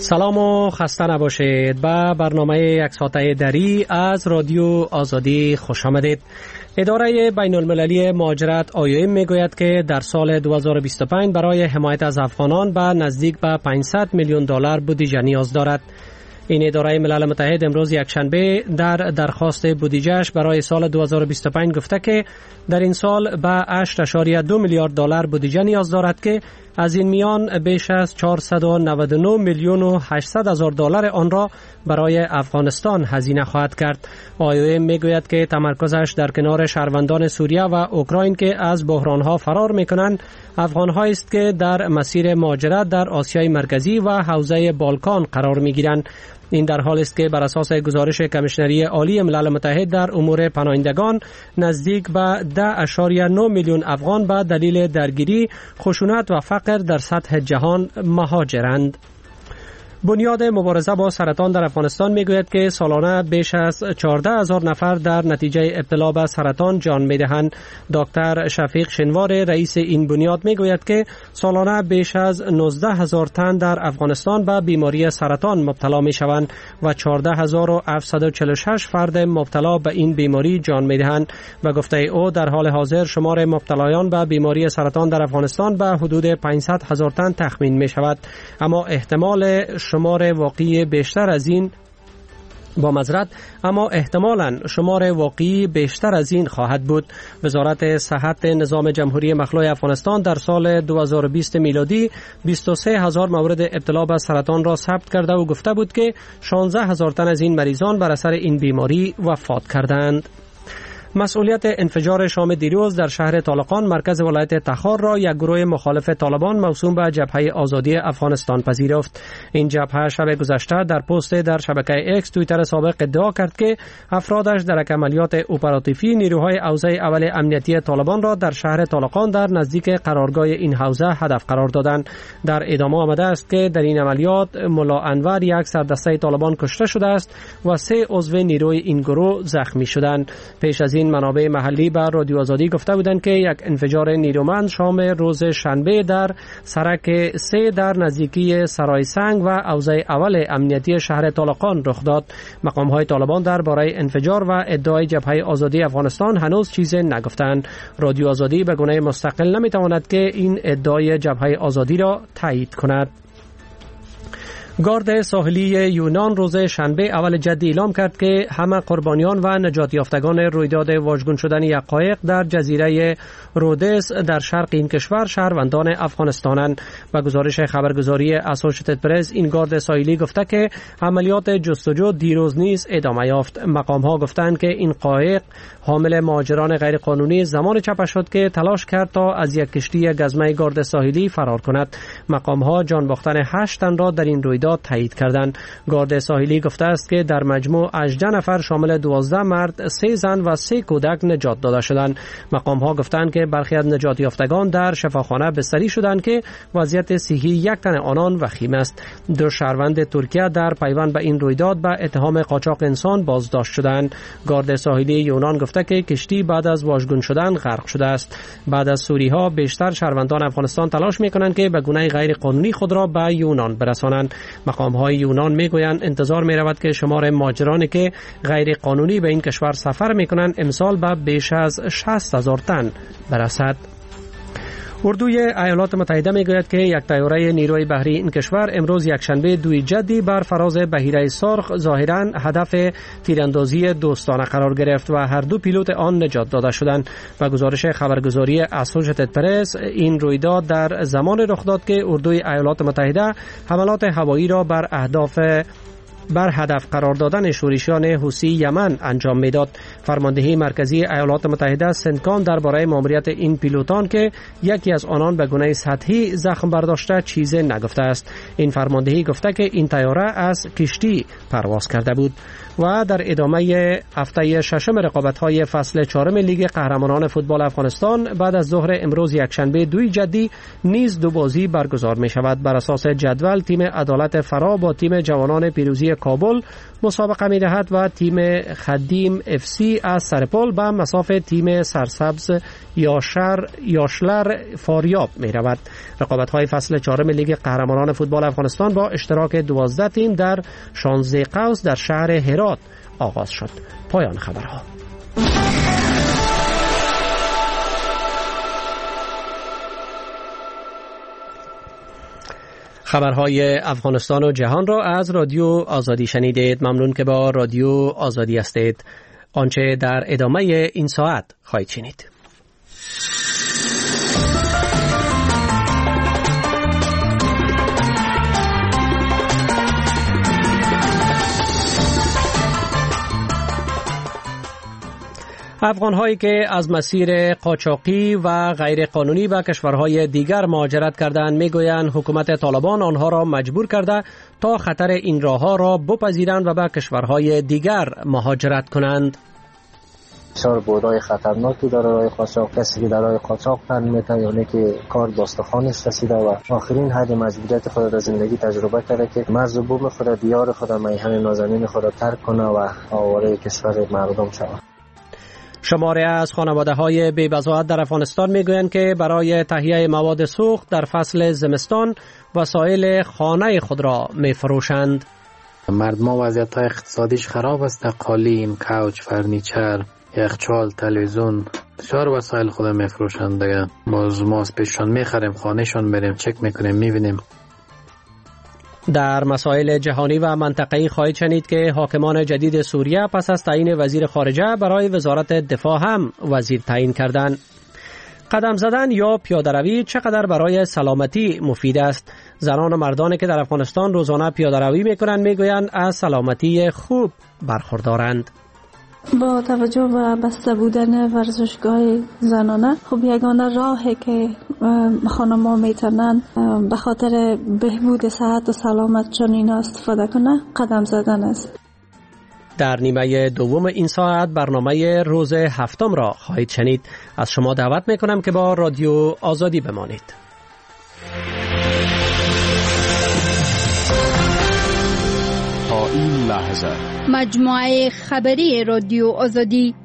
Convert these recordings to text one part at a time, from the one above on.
سلام و خسته نباشید. به برنامه یک ساعته دری از رادیو آزادی خوش آمدید. اداره بین المللی مهاجرت IOM میگوید که در سال 2025 برای حمایت از افغانان به نزدیک به $500 میلیون بودجه نیاز دارد. این اداره ملل متحد امروز یکشنبه در درخواست بودجهش برای سال 2025 گفته که در این سال به $8.2 میلیارد بودجه نیاز دارد که از این میان بیش از $499 میلیون و 800 هزار آن را برای افغانستان هزینه خواهد کرد. IOM میگوید که تمرکزش در کنار شهروندان سوریه و اوکراین که از بحرانها فرار میکنند، افغان‌هایی است که در مسیر مهاجرت در آسیای مرکزی و حوزه بالکان قرار میگیرند. این در حالی است که بر اساس گزارش کمیشنری عالی ملل متحد در امور پناهندگان نزدیک به 10.9 میلیون افغان به دلیل درگیری، خشونت و فقر در سطح جهان مهاجرند. بنیاد مبارزه با سرطان در افغانستان میگوید که سالانه بیش از 14,000 نفر در نتیجه ابتلا به سرطان جان میدهند. دکتر شفیق شنوار رئیس این بنیاد میگوید که سالانه بیش از 19,000 تن در افغانستان به بیماری سرطان مبتلا میشوند و 14,746 فرد مبتلا به این بیماری جان میدهند. و گفته او در حال حاضر شمار مبتلایان به بیماری سرطان در افغانستان به حدود 500,000 تن تخمین می شود، اما احتمالاً شمار واقعی بیشتر از این خواهد بود. وزارت صحت نظام جمهوری مخلوع افغانستان در سال 2020 میلادی 23,000 مورد ابتلا به سرطان را ثبت کرده و گفته بود که 16,000 تن از این مریضان بر اثر این بیماری وفات کردند. مسئولیت انفجار شام دیروز در شهر طالقان مرکز ولایت تخار را یک گروه مخالف طالبان موسوم به جبهه آزادی افغانستان پذیرفت. این جبهه شب گذشته در پست در شبکه اکس توییتر سابق ادعا کرد که افرادش در یک عملیات اپراتیفی نیروهای حوزه اول امنیتی طالبان را در شهر طالقان در نزدیک قرارگاه این حوزه هدف قرار دادند. در ادامه آمده است که در این عملیات ملا انور یک سردسته طالبان کشته شده است و 3 عضو نیروی این گروه زخمی شدند. پیش از این منابع محلی به رادیو آزادی گفته بودند که یک انفجار نیرومند شام روز شنبه در سرک 3 در نزدیکی سرای سنگ و حوزه اول امنیتی شهر طالقان رخ داد. مقام‌های طالبان درباره انفجار و ادعای جبهه آزادی افغانستان هنوز چیزی نگفتند. رادیو آزادی به گونه مستقل نمیتواند که این ادعای جبهه آزادی را تایید کند. گارد ساحلی یونان روز شنبه اول جدی اعلام کرد که همه قربانیان و نجات یافتگان رویداد واژگون شدن یک قایق در جزیره رودس در شرق این کشور شهروندان افغانستانند. با گزارش خبرگزاری اسوشیتد پرس این گارد ساحلی گفته که عملیات جستجو دیروز نیز ادامه یافت. مقام‌ها گفتند که این قایق حامل مهاجران غیرقانونی زمان چپ شد که تلاش کرد تا از یک کشتی گزمه گارد ساحلی فرار کند. مقام‌ها جان باختن 8 تن را در این رویداد تایید کردند. گارد ساحلی گفته است که در مجموع 18 نفر شامل 12 مرد، 3 زن و 3 کودک نجات داده شدند. مقام‌ها گفتند که برخی از نجات یافتگان در شفاخانه بستری شدند که وضعیت صحی یک تن آنان وخیم است. 2 شهروند ترکیه در پیوند به این رویداد به اتهام قاچاق انسان بازداشت شدند. گارد ساحلی یونان گفته که کشتی بعد از واژگون شدن غرق شده است. بعد از سوری‌ها بیشتر شهروندان افغانستان تلاش می‌کنند که به گونه غیر قانونی خود را به یونان برسانند. مقام‌های یونان میگویند انتظار می‌رود که شمار مهاجرانی که غیر قانونی به این کشور سفر می‌کنند امسال به بیش از 60,000 تن برسد. اردوی ایالات متحده میگوید که یک طیاره نیروی بحری این کشور امروز یکشنبه 2 جدی بر فراز بحیره سرخ ظاهراً هدف تیراندازی دوستانه قرار گرفت و هر 2 پیلوت آن نجات داده شدند. و گزارش خبرگزاری اسوشیتد پرس این رویداد در زمان رخ داد که اردوی ایالات متحده حملات هوایی را بر هدف قرار دادن شورشیان حوثی یمن انجام میداد. فرماندهی مرکزی ایالات متحده سنتکام درباره ماموریت این پیلوتان که یکی از آنان به گونه سطحی زخم برداشته چیزی نگفته است. این فرماندهی گفته که این طیاره از کشتی پرواز کرده بود. و در ادامه هفته ششم رقابت‌های فصل 4 لیگ قهرمانان فوتبال افغانستان بعد از ظهر امروز یکشنبه 2 جدی نیز 2 بازی برگزار می شود. بر اساس جدول تیم عدالت فرا با تیم جوانان پیروزی شهری کابل مسابقه می‌دهد و تیم خدیم FC از سرپل به مصاف تیم سرسبز یاشلر فاریاب می‌رود. رقابت‌های فصل 4 لیگ قهرمانان فوتبال افغانستان با اشتراک 12 تیم در 16 قوس در شهر هرات آغاز شد. پایان خبرها. خبرهای افغانستان و جهان را از رادیو آزادی شنیدید. ممنون که با رادیو آزادی هستید. آنچه در ادامه این ساعت خواهید شنید. افغان‌هایی که از مسیر قاچاقی و غیر قانونی به کشورهای دیگر مهاجرت کردند میگویند حکومت طالبان آنها را مجبور کرده تا خطر این راه‌ها را بپذیرند و به کشورهای دیگر مهاجرت کنند. بسیار بودای خطرناکی داره راه قاچاق. کسی که در راه قاچاق تن میته یعنی که کار داستخوانش رسیده و آخرین حد مجبوریت خود در زندگی تجربه کرده که مرز و بوم خود، دیار خود، میهن نازنین خود ترک کنه و آواره کشور مردم شود. شماری از خانواده‌های بی‌بضاعت در افغانستان میگویند که برای تهیه مواد سوخت در فصل زمستان وسایل خانه خود را میفروشند. مردم وضعیت اقتصادیش خراب است. قالین، کوچ، فرنیچر، یخچال، تلویزیون، بسیار وسایل خود میفروشند دیگه. باز ما از پیششان میخریم، خانهشان بریم چک میکنیم میبینیم. در مسائل جهانی و منطقه‌ای خواهید شنید که حاکمان جدید سوریه پس از تعیین وزیر خارجه برای وزارت دفاع هم وزیر تعیین کردند. قدم زدن یا پیاده‌روی چقدر برای سلامتی مفید است؟ زنان و مردانی که در افغانستان روزانه پیاده‌روی میکنند میگویند از سلامتی خوب برخوردارند. با توجه به بسته بودن ورزشگاه زنانه خب یگانه راهی که خانم‌ها میتونن به خاطر بهبود صحت و سلامت چنین استفاده کنه قدم زدن است. در نیمه دوم این ساعت برنامه روز هفتم را خواهید شنید. از شما دعوت میکنم که با رادیو آزادی بمانید. تا این لحظه مجموعه خبری رادیو آزادی.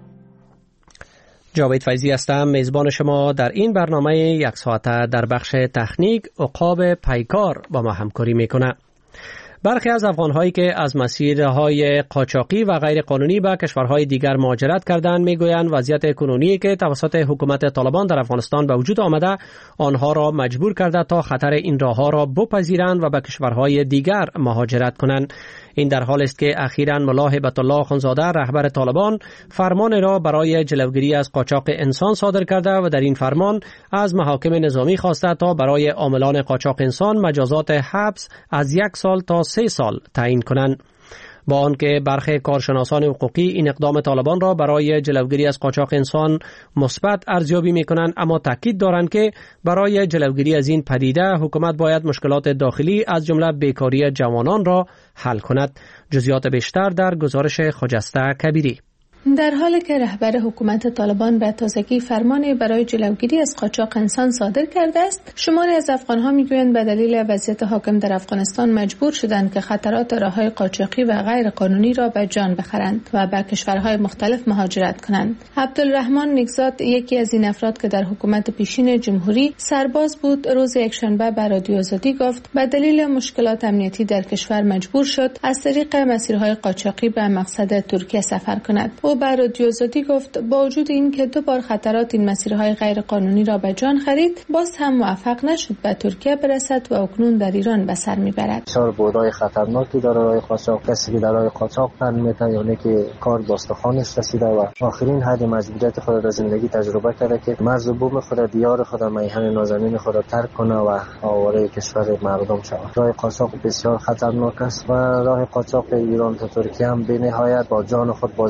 جاوید فیضی هستم، میزبان شما در این برنامه یک ساعته. در بخش تکنیک عقاب پیکار با ما همکاری میکنه. برخی از افغان‌هایی که از مسیرهای قاچاقی و غیر قانونی به کشورهای دیگر مهاجرت کردند میگویند وضعیت کنونی که توسط حکومت طالبان در افغانستان به وجود آمده آنها را مجبور کرده تا خطر این راه‌ها را بپذیرند و به کشورهای دیگر مهاجرت کنند. این در حال است که اخیراً ملا هیبت الله اخندزاده رهبر طالبان فرمان را برای جلوگیری از قاچاق انسان صادر کرده و در این فرمان از محاکم نظامی خواسته تا برای عاملان قاچاق انسان مجازات حبس از 1 سال تا 3 سال تعیین کنند. با آنکه برخی کارشناسان حقوقی این اقدام طالبان را برای جلوگیری از قاچاق انسان مثبت ارزیابی می‌کنند، اما تاکید دارند که برای جلوگیری از این پدیده حکومت باید مشکلات داخلی از جمله بیکاری جوانان را حل کند. جزئیات بیشتر در گزارش خجسته کبیری. در حالی که رهبر حکومت طالبان به تازگی فرمانی برای جلوگیری از قاچاق انسان صادر کرده است، شماری از افغان‌ها می‌گویند به دلیل وضعیت حاکم در افغانستان مجبور شدند که خطرات راه‌های قاچاقی و غیر قانونی را به جان بخرند و به کشورهای مختلف مهاجرت کنند. عبدالرحمن نیکزاد، یکی از این افراد که در حکومت پیشین جمهوری سرباز بود، روز یکشنبه به رادیو آزادی گفت به دلیل مشکلات امنیتی در کشور مجبور شد از طریق مسیرهای قاچاقی به مقصد ترکیه سفر کند. او به رادیو آزادی گفت با وجود این که 2 بار خطرات این مسیرهای غیر قانونی را به جان خرید، باز هم موفق نشد به ترکیه برسد و اکنون در ایران به سر میبرد. بسیار بودای خطرناکی داره راه قاچاق. کسی که در راه قاچاق تن میته یعنی که کار داستخوانش رسیده و آخرین حد مجبوریت خود در زندگی تجربه کرده که مرز و بوم خود، دیار خود، میهن نازنین خود ترک کنه و آواره کشور مردم شود. راه قاچاق بسیار خطرناک است و راه قاچاق ایران تا ترکیه هم به نهایت با جان خود بازی میکنه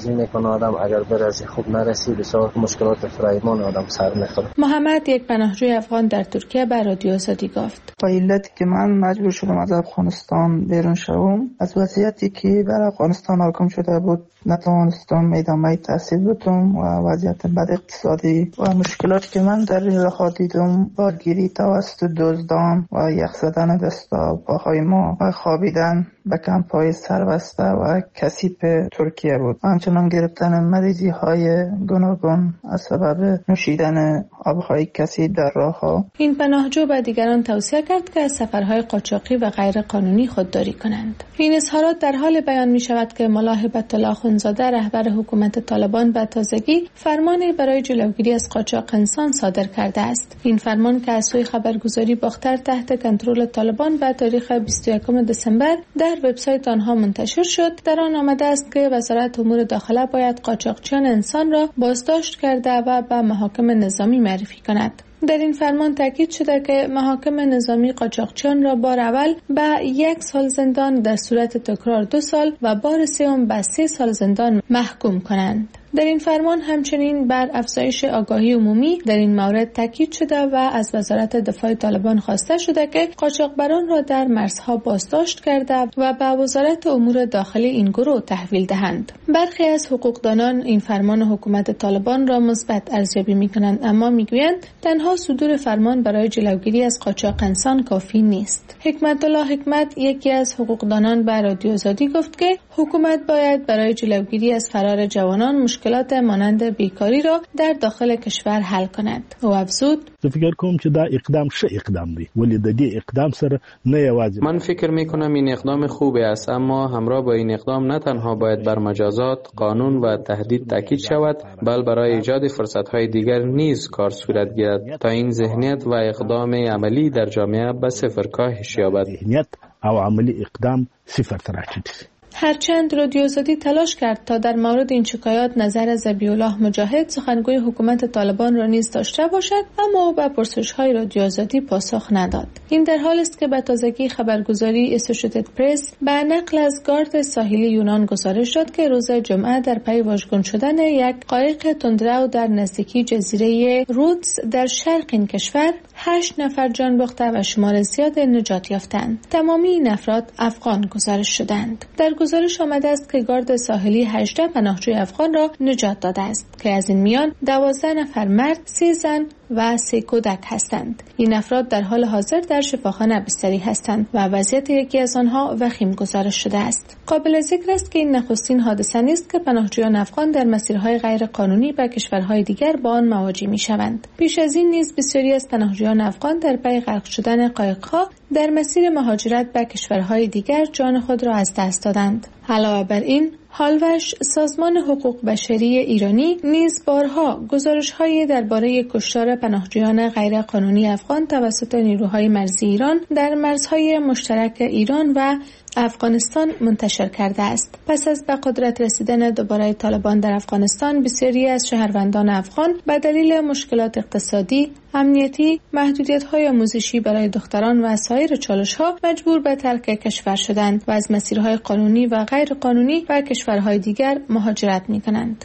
آدم اگر برسی خوب نرسی بسیار مشکلات فراوان آدم سر میخوره. محمد، یک پناهجوی افغان در ترکیه، به رادیو آزادی گفت: با علتی که من مجبور شدم از افغانستان بیرون شوم، از وضعیتی که بر افغانستان حاکم شده بود نتوانستم ادامه تحصیل بدم و وضعیت بد اقتصادی و مشکلاتی که من در این راه دیدم، بارگیری توسط دزدان و یخ زدن دستا پاهای ما و خوابیدن به کمپ‌های سربسته و کثیف ترکیه بود. همچنان گرفتن مریضی های گوناگون از سبب نوشیدن آبهای کثیف در راه‌ها. این پناهجو به دیگران توصیه کرد که از سفرهای قاچاقی و غیر قانونی خودداری کنند. این اظهارات در حال بیان می شود که ملا هبت الله اخوندزاده، رهبر حکومت طالبان، به تازگی فرمانی برای جلوگیری از قاچاق انسان صادر کرده است. این فرمان که از سوی خبرگزاری باختر تحت کنترل طالبان به تاریخ 21 دسامبر در وبسایت آنها منتشر شد، در آن آمده است که وزارت امور داخله باید قاچاقچیان انسان را بازداشت کرده و به محاکم نظامی معرفی کند. در این فرمان تاکید شده که محاکم نظامی قاچاقچیان را بار اول به 1 سال زندان، در صورت تکرار 2 سال و بار سوم به 3 سال زندان محکوم کنند. در این فرمان همچنین بر افزایش آگاهی عمومی در این مورد تاکید شده و از وزارت دفاع طالبان خواسته شده که قاچاقبران را در مرزها بازداشت کرده و به وزارت امور داخلی این گروه تحویل دهند. برخی از حقوقدانان این فرمان حکومت طالبان را مثبت ارزیابی می‌کنند، اما می‌گویند تنها صدور فرمان برای جلوگیری از قاچاق انسان کافی نیست. حکمت الله حکمت، یکی از حقوقدانان، به رادیو آزادی گفت که حکومت باید برای جلوگیری از فرار جوانان مشکلات مانند بیکاری را در داخل کشور حل کند. او افزود: فکر کوم چې دا اقدام ښه اقدام دی، ولی د دې اقدام سره نه یوازې من فکر میکنم این اقدام خوبی است، اما همراه با این اقدام نه تنها باید بر مجازات، قانون و تهدید تاکید شود، بل برای ایجاد فرصت‌های دیگر نیز کار صورت گیرد تا این ذهنیت و اقدام عملی در جامعه به صفر کاهش یابد. ذهنیت او عملی اقدام صفر ته راټیټ. هرچند رادیو آزادی تلاش کرد تا در مورد این شکایات نظر ذبیح الله مجاهد، سخنگوی حکومت طالبان را نیز داشته باشد، اما او به پرسش‌های رادیو آزادی پاسخ نداد. این در حالی است که به تازگی خبرگزاری اسوسییتد پرس به نقل از گارد ساحلی یونان گزارش داد که روز جمعه در پی واژگون شدن یک قایق تندرو در نزدیکی جزیره رودز در شرق این کشور 8 نفر جان باخته و شمار زیاد نجات یافتند. تمامی این افراد افغان گزارش شدند. در گزارش آمده است که گارد ساحلی 18 پناهجوی افغان را نجات داده است که از این میان 12 نفر مرد، 3 زن و 3 کودک هستند. این افراد در حال حاضر در شفاخانه بستری هستند و وضعیت یکی از آنها وخیم گزارش شده است. قابل ذکر است که این نخستین حادثه نیست که پناهجویان افغان در مسیرهای غیر قانونی به کشورهای دیگر با آن مواجه می‌شوند. پیش از این نیز بسیاری از پناهجویان افغان در پی غرق شدن قایق‌ها در مسیر مهاجرت به کشورهای دیگر جان خود را از دست دادند. علاوه بر این، هالوش، سازمان حقوق بشری ایرانی، نیز بارها گزارش‌های درباره کشتار پناهجویان غیر قانونی افغان توسط نیروهای مرزی ایران در مرزهای مشترک ایران و افغانستان منتشر کرده است. پس از به قدرت رسیدن دوباره طالبان در افغانستان، بسیاری از شهروندان افغان به دلیل مشکلات اقتصادی، امنیتی، محدودیت‌های آموزشی برای دختران و سایر چالش‌ها مجبور به ترک کشور شدند و از مسیرهای قانونی و غیر قانونی به کشورهای دیگر مهاجرت می‌کنند.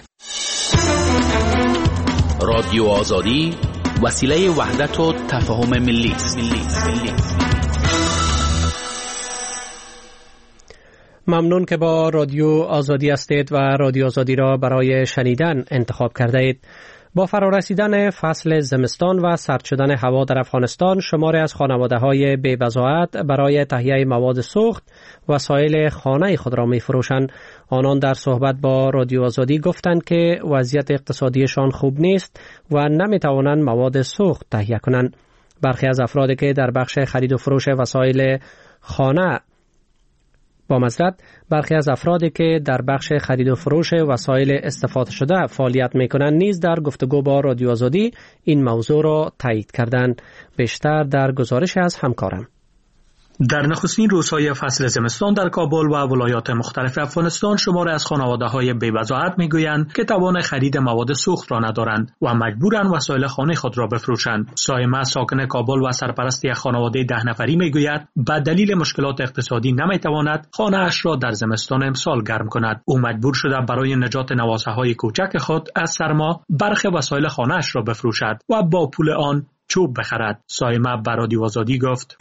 رادیو آزادی، وسیله وحدت و تفاهم ملی است. ممنون که با رادیو آزادی هستید و رادیو آزادی را برای شنیدن انتخاب کرده اید. با فرارسیدن فصل زمستان و سرد شدن هوا در افغانستان، شماری از خانواده‌های بی‌وضاحت برای تهیه مواد سوخت وسایل خانه خود را می‌فروشند. آنان در صحبت با رادیو آزادی گفتند که وضعیت اقتصادیشان خوب نیست و نمی‌توانند مواد سوخت تهیه کنند. برخی از افرادی که در بخش خرید و فروش وسایل خانه برخی از افرادی که در بخش خرید و فروش وسایل استفاده شده فعالیت می‌کنند نیز در گفتگو با رادیو آزادی این موضوع را تایید کردند. بیشتر در گزارش از همکارم. در نخستین روزهای فصل زمستان در کابل و ولایات مختلف افغانستان شماری از خانواده‌های بی‌وضاحت می‌گویند که توان خرید مواد سوخت را ندارند و مجبورند وسایل خانه خود را بفروشند. سایمه ساکن کابل و سرپرست یک خانواده 10 نفری می‌گوید به دلیل مشکلات اقتصادی نمی‌تواند خانه‌اش را در زمستان امسال گرم کند. او مجبور شده برای نجات نوازه‌های کوچک خود از سرما برخی وسایل خانه‌اش را بفروشد و با پول آن چوب بخرد. سایمه به رادیو آزادی گفت: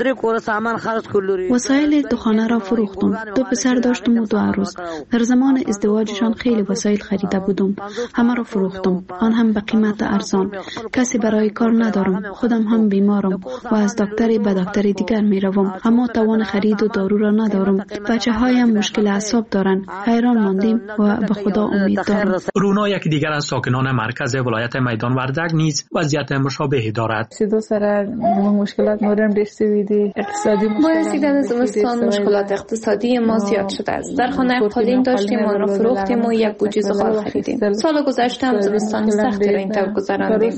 وسایل دو خانه را فروختم. 2 پسر داشتم و 2 عروس. در زمان ازدواجشان خیلی وسایل خریده بودم. همه را فروختم. آن هم به قیمت ارزان. کسی برای کار ندارم. خودم هم بیمارم و از دکتری به دکتری دیگر می روم. اما توان خرید و دارو را ندارم. بچه‌هایم مشکل اعصاب دارند. حیران ماندیم و به خدا امید دارم. رونا یک دیگر از ساکنان مرکز ولایت میدان وردک نیز وضعیت مشابهی دارد. دو سر مشکلات مورم داشته ویدی اقتصادی باعث در زمستان مشکلات اقتصادی ما زیاد شده است. در خانه قالین داشتیم آن را فروختیم و یک بوجی زغال خریدیم. سال گذشته هم زمستان سختی را این طور گذراندیم.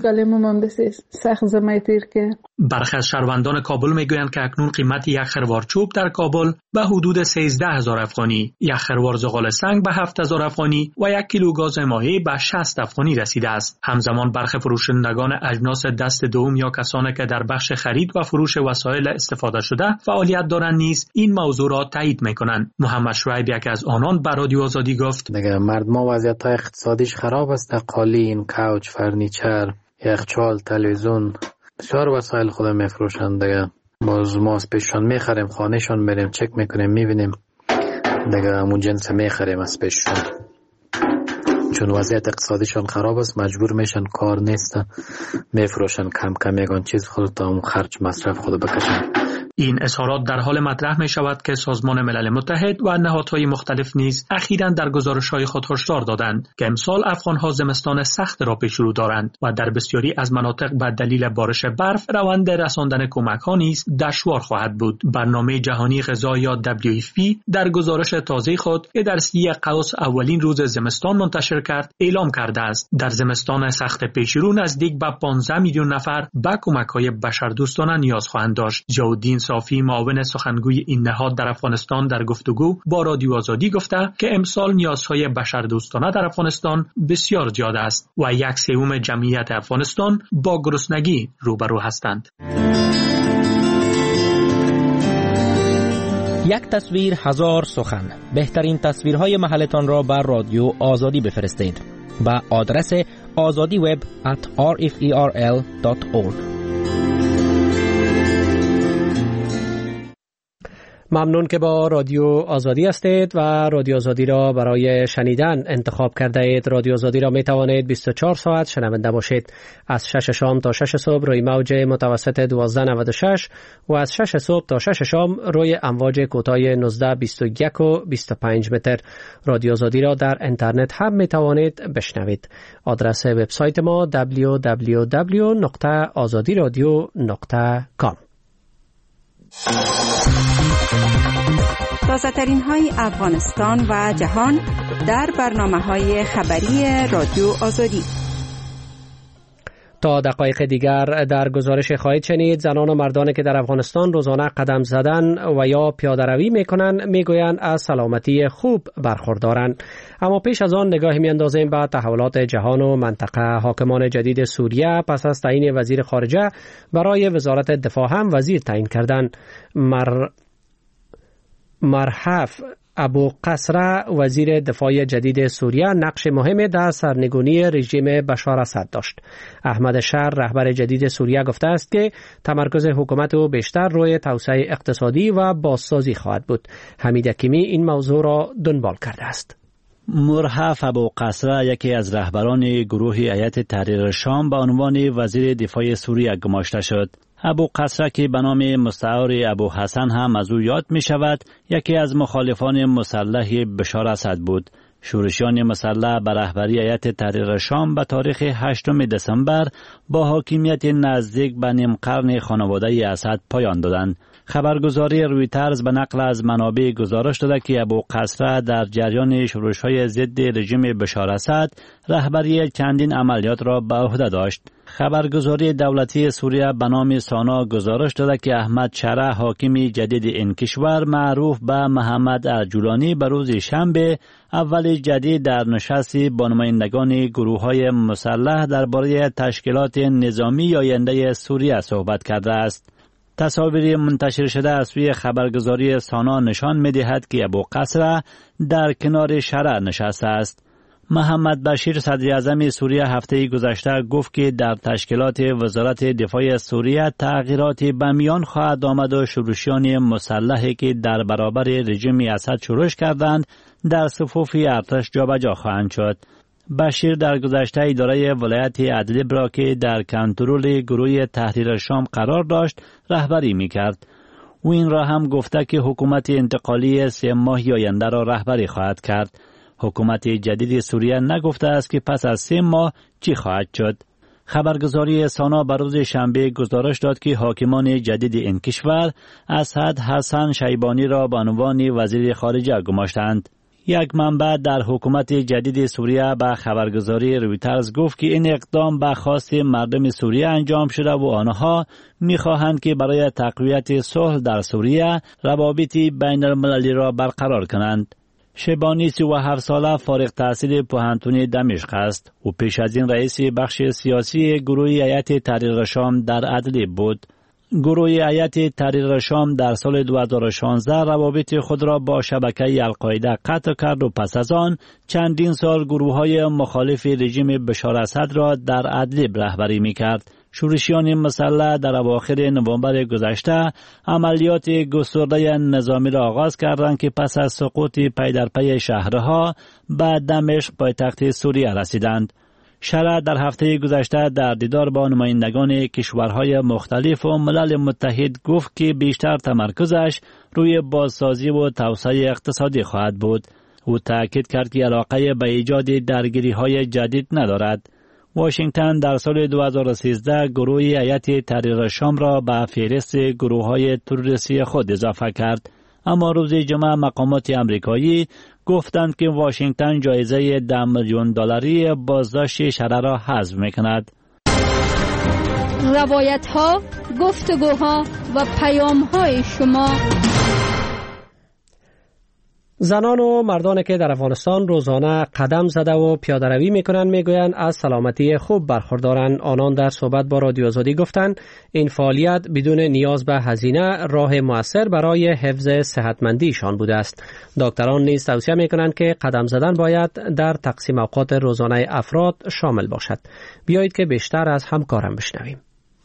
برخی از شهروندان کابل میگویند که اکنون قیمت یک خروار چوب در کابل به حدود 13,000 افغانی، یک خروار زغال سنگ به 7,000 افغانی و 1 کیلو گاز مایع به 60 افغانی رسیده است. همزمان برخی فروشندگان اجناس دست دوم یا کسانی که در بخش خرید و فروش وسایل استفاده شده فعالیت دارند نیز این موضوع را تایید میکنند. محمد شعیب یکی از آنان به رادیو آزادی گفت: دیگه مردم وضعیت اقتصادیش خراب است. قالین، کوچ، فرنیچر، یخچال، تلویزیون، بسیار وسایل خود میفروشند. دیگه باز ما از پیششان میخریم، خانهشان بریم چک میکنیم میبینیم دیگه همون جنس میخریم از پیششان. چون وضعیت اقتصادیشان خراب است مجبور میشن کار نیست میفروشن کم کم یگان چیز خود تا اون خرج مصرف خود بکشن. این اظهارات در حال مطرح می شود که سازمان ملل متحد و نهادهای مختلف نیز اخیراً در گزارش‌های خود هشدار دادند که امسال افغان‌ها زمستان سخت را پیش رو دارند و در بسیاری از مناطق به دلیل بارش برف روند رساندن کمک‌ها نیز دشوار خواهد بود. برنامه جهانی غذا یا WFP در گزارش تازه خود که در 30 قوس اولین روز زمستان منتشر کرد اعلام کرده است در زمستان سخت پیش رو نزدیک به 15 میلیون نفر به کمک‌های بشردوستانه نیاز خواهند داشت. جاودین صافی معاون سخنگوی این نهاد در افغانستان در گفتگو با رادیو آزادی گفته که امسال نیازهای بشردوستانه در افغانستان بسیار زیاد است و 1/3 جمعیت افغانستان با گرسنگی روبرو هستند. یک تصویر هزار سخن. بهترین تصویرهای محلتان را بر رادیو آزادی بفرستید با آدرس azadiweb@rferl.org. ممنون که با رادیو آزادی هستید و رادیو آزادی را برای شنیدن انتخاب کرده اید. رادیو آزادی را می توانید 24 ساعت شنونده باشید. از 6 شام تا 6 صبح روی موج متوسط 1296 و از 6 صبح تا 6 شام روی امواج کوتاه 19، 21 و 25 متر. رادیو آزادی را در اینترنت هم می توانید بشنوید. آدرس وبسایت ما www.azadiradio.com. تازه‌ترین های افغانستان و جهان در برنامه‌های خبری رادیو آزادی. تا دقایق دیگر در گزارش خواهید شنید زنان و مردانی که در افغانستان روزانه قدم زدن و یا پیاده روی میکنند میگویند از سلامتی خوب برخوردارند. اما پیش از آن نگاهی میاندازیم به تحولات جهان و منطقه. حاکمان جدید سوریه پس از تعیین وزیر خارجه برای وزارت دفاع هم وزیر تعیین کردند. مرحف ابو قصره وزیر دفاع جدید سوریه نقش مهمی در سرنگونی رژیم بشار اسد داشت. احمد شر رهبر جدید سوریه گفته است که تمرکز حکومت او بیشتر روی توسعه اقتصادی و بازسازی خواهد بود. حمید حکیمی این موضوع را دنبال کرده است. مرحف ابو قصره یکی از رهبران گروه هیئت تحریر شام به عنوان وزیر دفاع سوریه گماشته شد. ابو قصره که به نام مستعار ابو حسن هم از او یاد می شود یکی از مخالفان مسلح بشار اسد بود. شورشیان مسلح به رهبری هیئت تحریر شام به تاریخ 8 دسامبر با حاکمیت نزدیک به نیم قرن خانواده اسد پایان دادند. خبرگزاری رویترز به نقل از منابع گزارش داده که ابو قصره در جریان شورش‌های ضد رژیم بشار اسد رهبری چندین عملیات را به عهده داشت. خبرگزاری دولتی سوریه به نام سانا گزارش داده که احمد شره حاکم جدید این کشور معروف به محمد الجولانی به روز شنبه اول جدید در نشستی با نمایندگان گروه‌های مسلح درباره تشکیلات نظامی آینده سوریه صحبت کرده است. تصاویر منتشر شده از سوی خبرگزاری سانا نشان می‌دهد که ابو قصره در کنار شره نشسته است. محمد بشیر صدر اعظم سوریه هفته گذشته گفت که در تشکیلات وزارت دفاع سوریه تغییرات به میان خواهد آمد و شورشیان مسلحی که در برابر رژیم اسد شورش کردند در صفوف ارتش جابجا خواهند شد. بشیر در گذشته اداره ولایت ادلب را که در کنترل گروه تحریر شام قرار داشت رهبری می‌کرد. او این را هم گفته که حکومت انتقالی 3 ماه آینده را رهبری خواهد کرد. حکومت جدید سوریه نگفته است که پس از 3 ماه چی خواهد شد. خبرگزاری سانا بر روز شنبه گزارش داد که حاکمان جدید این کشور اسد حسن شیبانی را به عنوان وزیر خارجه گماشتند. یک منبع در حکومت جدید سوریه به خبرگزاری رویترز گفت که این اقدام به خواست مردم سوریه انجام شده و آنها می‌خواهند که برای تقویت صلح در سوریه روابط بین المللی را برقرار کنند. شیبانی 37 ساله فارغ التحصیل پوهنتون دمشق است. او پیش از این رئیس بخش سیاسی گروه هیئت تحریر شام در ادلب بود. گروه هیئت تحریر شام در سال 2016 روابط خود را با شبکه القاعده قطع کرد و پس از آن چندین سال گروه‌های مخالف رژیم بشار اسد را در ادلب رهبری می‌کرد. شورشیان مسلح در اواخر نوامبر گذشته عملیات گسترده نظامی را آغاز کردند که پس از سقوط پی در پی شهرها به دمشق پایتخت سوریه رسیدند. شره در هفته گذشته در دیدار با نمایندگان کشورهای مختلف و ملل متحد گفت که بیشتر تمرکزش روی بازسازی و توسعه اقتصادی خواهد بود. او تأکید کرد که علاقه به ایجاد درگیری‌های جدید ندارد. واشنگتن در سال 2013 گروه هیئت تحریر شام را به فهرست گروه‌های تروریستی خود اضافه کرد. اما روز جمعه مقامات آمریکایی گفتند که واشنگتن جایزه $10 میلیون بازداشت شره را حذف می‌کند. روایت‌ها، گفتگوها و پیام‌های شما. زنان و مردانی که در افغانستان روزانه قدم زده و پیاده‌روی می‌کنند میگویند از سلامتی خوب برخوردارند. آنان در صحبت با رادیو آزادی گفتند این فعالیت بدون نیاز به هزینه راه مؤثر برای حفظ صحتمندیشان بوده است. دکتران نیز توصیه می‌کنند که قدم زدن باید در تقسیم اوقات روزانه افراد شامل باشد. بیایید که بیشتر از همکارم بشنویم.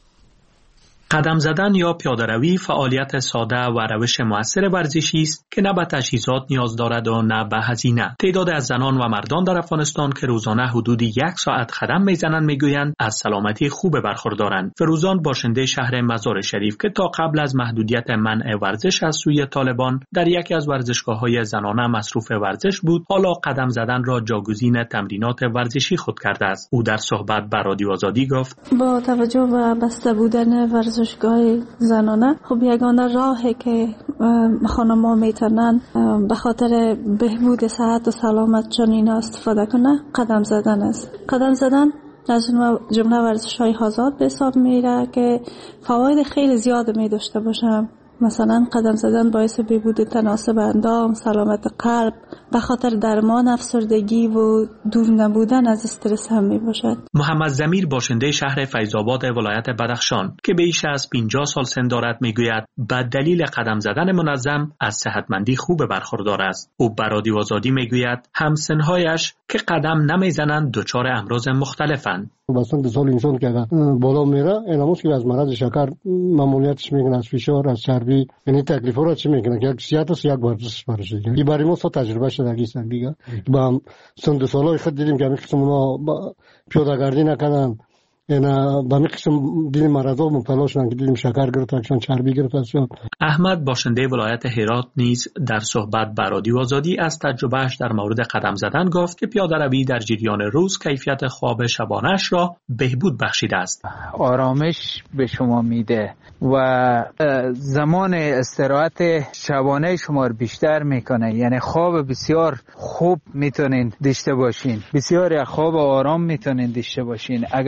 قدم زدن یا پیاده‌روی فعالیت ساده و روش مؤثر ورزشی است که نه به تجهیزات نیاز دارد و نه به هزینه. تعداد از زنان و مردان در افغانستان که روزانه حدود 1 ساعت قدم میزنند میگویند از سلامتی خوب برخوردارند. فروزان باشنده شهر مزار شریف که تا قبل از محدودیت منع ورزش از سوی طالبان در یکی از ورزشگاه‌های زنانه مصروف ورزش بود، حالا قدم زدن را جاگزین تمرینات ورزشی خود کرده است. او در صحبت با رادیو آزادی گفت: با توجه به بسته بودن ورزشگاه زنانه خب یگانه راهی که خانم‌ها میتونن به خاطر بهبود صحت و سلامتشان اینا استفاده کنه قدم زدن است. قدم زدن از جمله ورزش‌های آزاد به حساب میره که فواید خیلی زیاد می داشته باشه. مثلا قدم زدن باعث بهبود تناسب اندام، سلامت قلب، به خاطر درمان افسردگی و دور نبودن از استرس هم می باشد. محمد ضمیر باشنده شهر فیض‌آباد ولایت بدخشان که بیش از 50 سال سن دارد میگوید به دلیل قدم زدن منظم از صحتمندی خوب برخوردار است. او به رادیو آزادی میگوید همسن‌هایش که قدم نمیزنند دچار امراض مختلفند. مثلا به سال انسان که بالا میره اینموس که از مرض شکر ممنوعیتش میکنه، از فشار، از چربی، یعنی تکلیفا را چی میکنه که یک صحت است یک ورزش برشه. این برای ما تجربه شده است دیگه. با سن دو سالای خود دیدیم که میخواستم اونا پیاده‌گردی نکنن، اینا با میخواستم دیدیم مرضا مبتلا شدن که دیدیم شکر گرفتن، چربی گرفتن. احمد باشنده ولایت هرات نیز در صحبت با رادیو آزادی از تجربهش در مورد قدم زدن گفت که پیاده‌روی در جریان روز کیفیت خواب شبانه‌اش را بهبود بخشیده است. آرامش به شما میده و زمان استراحت شبانه شما رو بیشتر میکنه، یعنی خواب بسیار خوب میتونین داشته باشین، بسیار خواب آرام میتونین داشته باشین. اگر شما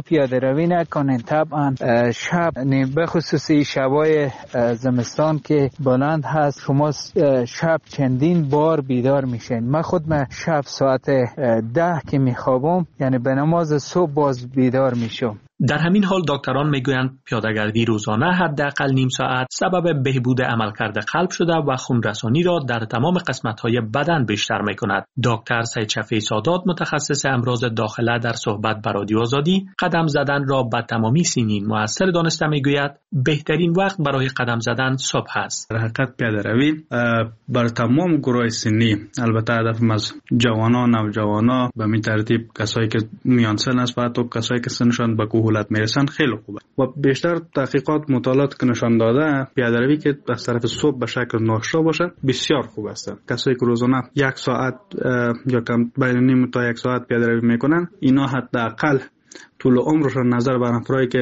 پیاده روی نکنین. طبعا شب به خصوصی شبای زمستان که بلند هست شما شب چندین بار بیدار میشین. من خود شب ساعت 10 که میخوابم یعنی به نماز صبح باز بیدار میشم. در همین حال دکتران میگویند پیاده‌گردی روزانه حداقل نیم ساعت سبب بهبود عملکرد قلب شده و خونرسانی را در تمام قسمت‌های بدن بیشتر می‌کند. دکتر سید شفیع سادات متخصص امراض داخله در صحبت با رادیو آزادی قدم زدن را به تمامی سنین مؤثر دانسته میگوید بهترین وقت برای قدم زدن صبح است. در حقیقت پیاده‌روی بر تمام گروه سنی، البته هدف از جوانان، نوجوانان به این ترتیب کسایی که میان سن است و حتی کسایی که سنشان به کهولت میرسن خیلی خوبه و بیشتر تحقیقات مطالعات که نشان داده پیاده‌روی که از طرف صبح به شکل ناشتا باشه بسیار خوب است. کسایی که روزانه 1 ساعت یا کم بین نیم تا 1 ساعت پیاده‌روی میکنن اینا حداقل طول عمرشان نظر بر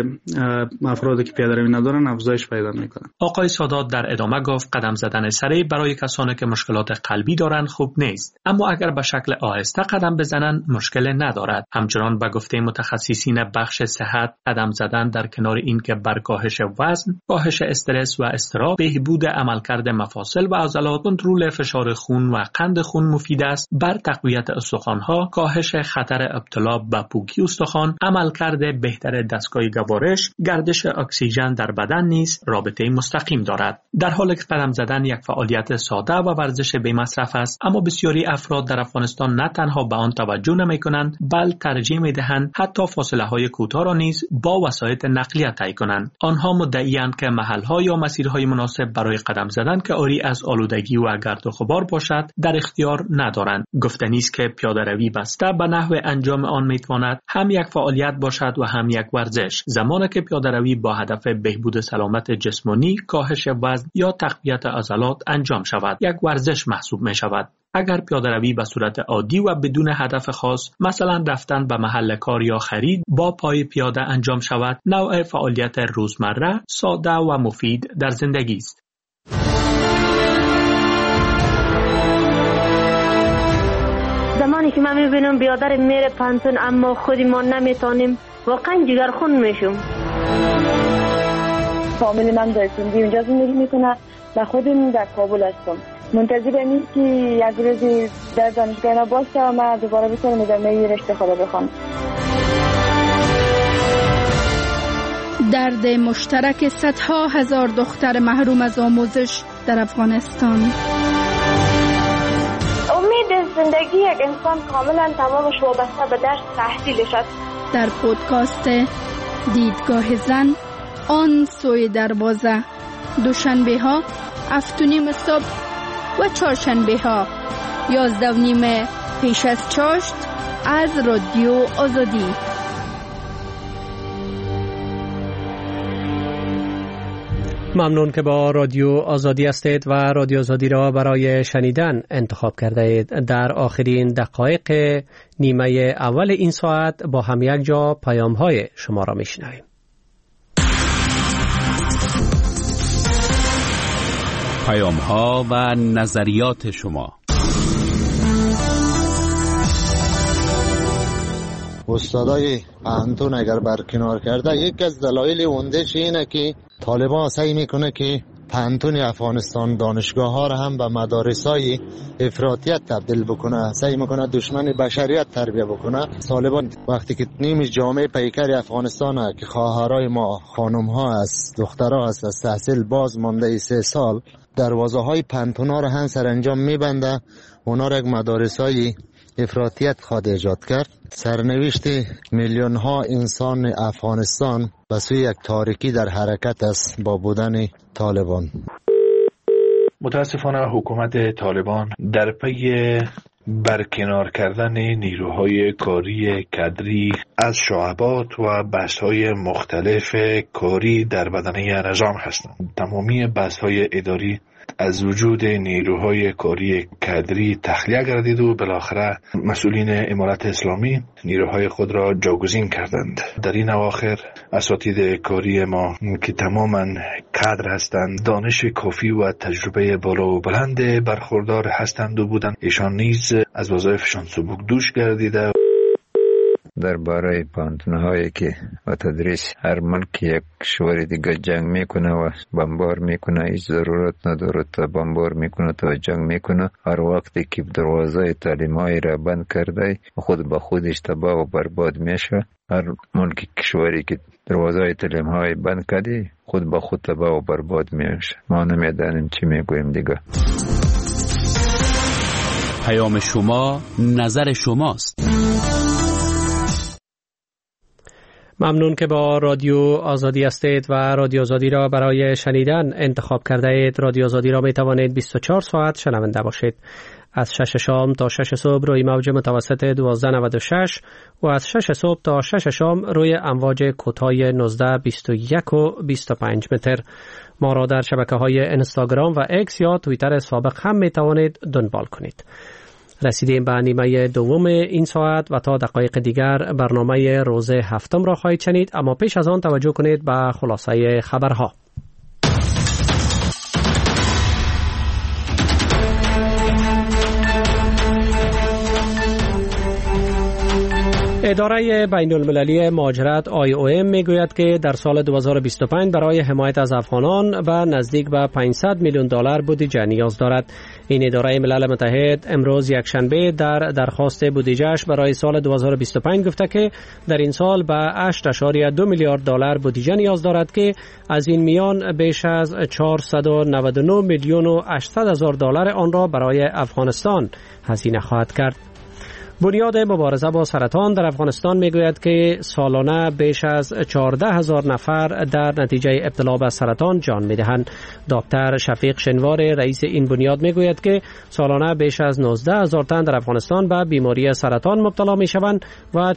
افرادی که پیاده‌روی ندارن افزایش پیدا میکنن. آقای سادات در ادامه گفت قدم زدن سریع برای کسانی که مشکلات قلبی دارند خوب نیست، اما اگر به شکل آهسته قدم بزنند مشکل ندارد. همچنان به گفته متخصصین بخش صحت قدم زدن در کنار این که بر کاهش وزن، کاهش استرس و اضطراب، بهبود عملکرد مفاصل و عضلات، کنترل فشار خون و قند خون مفید است. بر تقویت استخوان‌ها، کاهش خطر ابتلا به پوکی استخوان، عملکرد بهتر دستگاه گوارش، گردش اکسیژن در بدن نیز رابطه مستقیم دارد. در حالی که قدم زدن یک فعالیت ساده و ورزش بی مصرف است، اما بسیاری افراد در افغانستان نه تنها به آن توجه نمی‌کنند، بلکه ترجیح می‌دهند حتی فاصله‌های کوتاه را نیز با وسایط نقلیه طی کنند. آنها مدعی‌اند که محل‌ها یا مسیرهای مناسب برای قدم زدن که عاری از آلودگی و گرد و غبار باشد در اختیار ندارند. گفتنی است که پیاده‌روی بسته به نحو انجام آن می‌تواند هم یک فعالیت باشد و هم یک ورزش. زمانی که پیاده‌روی با هدف بهبود سلامت جسمانی، کاهش وزن یا تقویت عضلات انجام شود، یک ورزش محسوب می شود. اگر پیاده‌روی به صورت عادی و بدون هدف خاص، مثلا رفتن به محل کار یا خرید، با پای پیاده انجام شود، نوع فعالیت روزمره، ساده و مفید در زندگی است. زمانی که من میبینم بیادر میره پانتون اما خودی ما نمیتونیم، واقعا جگرخون میشم. فامیل من در سندی اونجا زندگی میکنه و خودم در کابل هستم. منتظرم این که یک روزی در دانشگاه باشه و من دوباره بتونم ادامه رشته خود بخونم. درد مشترک صدها هزار دختر محروم از آموزش در افغانستان. امید زندگی یک انسان کاملا تمامش وابسته به درس تحصیلش است. در پودکاست دیدگاه زن، آن سوی دروازه، دوشنبه ها 7:30 صبح و چهارشنبه ها 11:30 پیش از چاشت از رادیو آزادی. ممنون که با رادیو آزادی هستید و رادیو آزادی را برای شنیدن انتخاب کرده اید. در آخرین دقایق نیمه اول این ساعت با هم یک جا پیام های شما را میشنویم. پیام ها و نظریات شما. استادای پانتون اگر برکنار کرده، یک از دلایل اوندهش اینه که طالبان سعی میکنه که پانتون افغانستان دانشگاه ها را هم به مدارس های افراطیت تبدیل بکنه، سعی میکنه دشمن بشریت تربیه بکنه. طالبان وقتی که نیم جامعه پیکر افغانستان که خواهرای ما خانم ها است، دخترها است، از تحصیل باز مانده 3 سال، دروازه های پانتون ها را هم سرانجام میبنده، اونا را یک مدارس های افراطیت خواد ایجاد کرد. سرنوشت میلیون ها انسان افغانستان به سوی یک تاریکی در حرکت است با بودن طالبان. متاسفانه حکومت طالبان در پی برکنار کردن نیروهای کاری کادری از شعبات و بست‌های مختلف کاری در بدنه نظام هستند. تمامی بست‌های اداری از وجود نیروهای کاری کادری تخلیه گردید و بالاخره مسئولین امارت اسلامی نیروهای خود را جاگزین کردند. در این اواخر اساتید کاری ما که تماما کادر هستند، دانش کافی و تجربه بالا و بلند برخوردار هستند و بودند، ایشان نیز از وظایفشان سبکدوش گردیده. درباره پانتونهایی که و تدریس هر ملک یک کشور دیگه جنگ میکنه و بمبار میکنه، هیچ ضرورت نداره تا بمبار میکنه تا جنگ میکنه. هر وقتی که دروازه تعلیم‌های را بند کرده خود به خودش تباه و برباد میشه. هر ملک کشوری که دروازه تعلیم‌های بند کرده خود به خود تباه و برباد میشه. ما نمیدانیم چی میگویم دیگه. پیام شما، نظر شماست. ممنون که با رادیو آزادی هستید و رادیو آزادی را برای شنیدن انتخاب کرده اید. رادیو آزادی را می توانید 24 ساعت شنونده باشید. از 6 شام تا 6 صبح روی موج متوسط 1296 و از 6 صبح تا 6 شام روی امواج کوتاه 19، 21 و 25 متر. ما را در شبکه‌های اینستاگرام و اکس یا توییتر سابق هم می توانید دنبال کنید. رسیدیم به نیمه دوم این ساعت و تا دقایق دیگر برنامه روز هفتم را خواهید شنید، اما پیش از آن توجه کنید به خلاصه خبرها. اداره بین المللی مهاجرت IOM میگوید که در سال 2025 برای حمایت از افغانان به نزدیک به $500 میلیون بودجه نیاز دارد. این اداره ملل متحد امروز یکشنبه در درخواست بودجهش برای سال 2025 گفته که در این سال به $8.2 میلیارد بودجه نیاز دارد که از این میان بیش از $499 میلیون و 800 هزار آن را برای افغانستان هزینه خواهد کرد. بنیاد مبارزه با سرطان در افغانستان میگوید که سالانه بیش از 14,000 نفر در نتیجه ابتلا به سرطان جان میدهند. دکتر شفیق شنوار رئیس این بنیاد میگوید که سالانه بیش از 19,000 تن در افغانستان به بیماری سرطان مبتلا میشوند و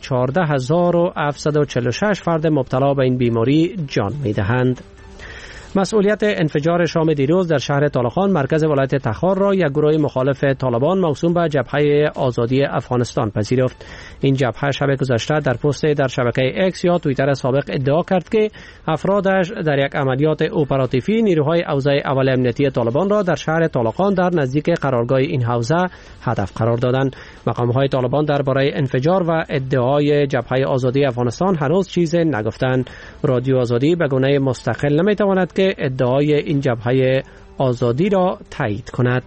14,746 فرد مبتلا به این بیماری جان میدهند. مسئولیت انفجار شام دیروز در شهر طالقان مرکز ولایت تخار را یک گروه مخالف طالبان موسوم به جبهه آزادی افغانستان پذیرفت. این جبهه شب گذشته در پست در شبکه اکس یا توییتر سابق ادعا کرد که افرادش در یک عملیات اپراتیوی نیروهای حوزه اول امنیتی طالبان را در شهر طالقان در نزدیک قرارگاه این حوزه هدف قرار دادند. مقام‌های طالبان درباره انفجار و ادعای جبهه آزادی افغانستان هنوز چیزی نگفتند. رادیو آزادی به گونه مستقل نمی‌تواند که ادعای این جبهه آزادی را تایید کند.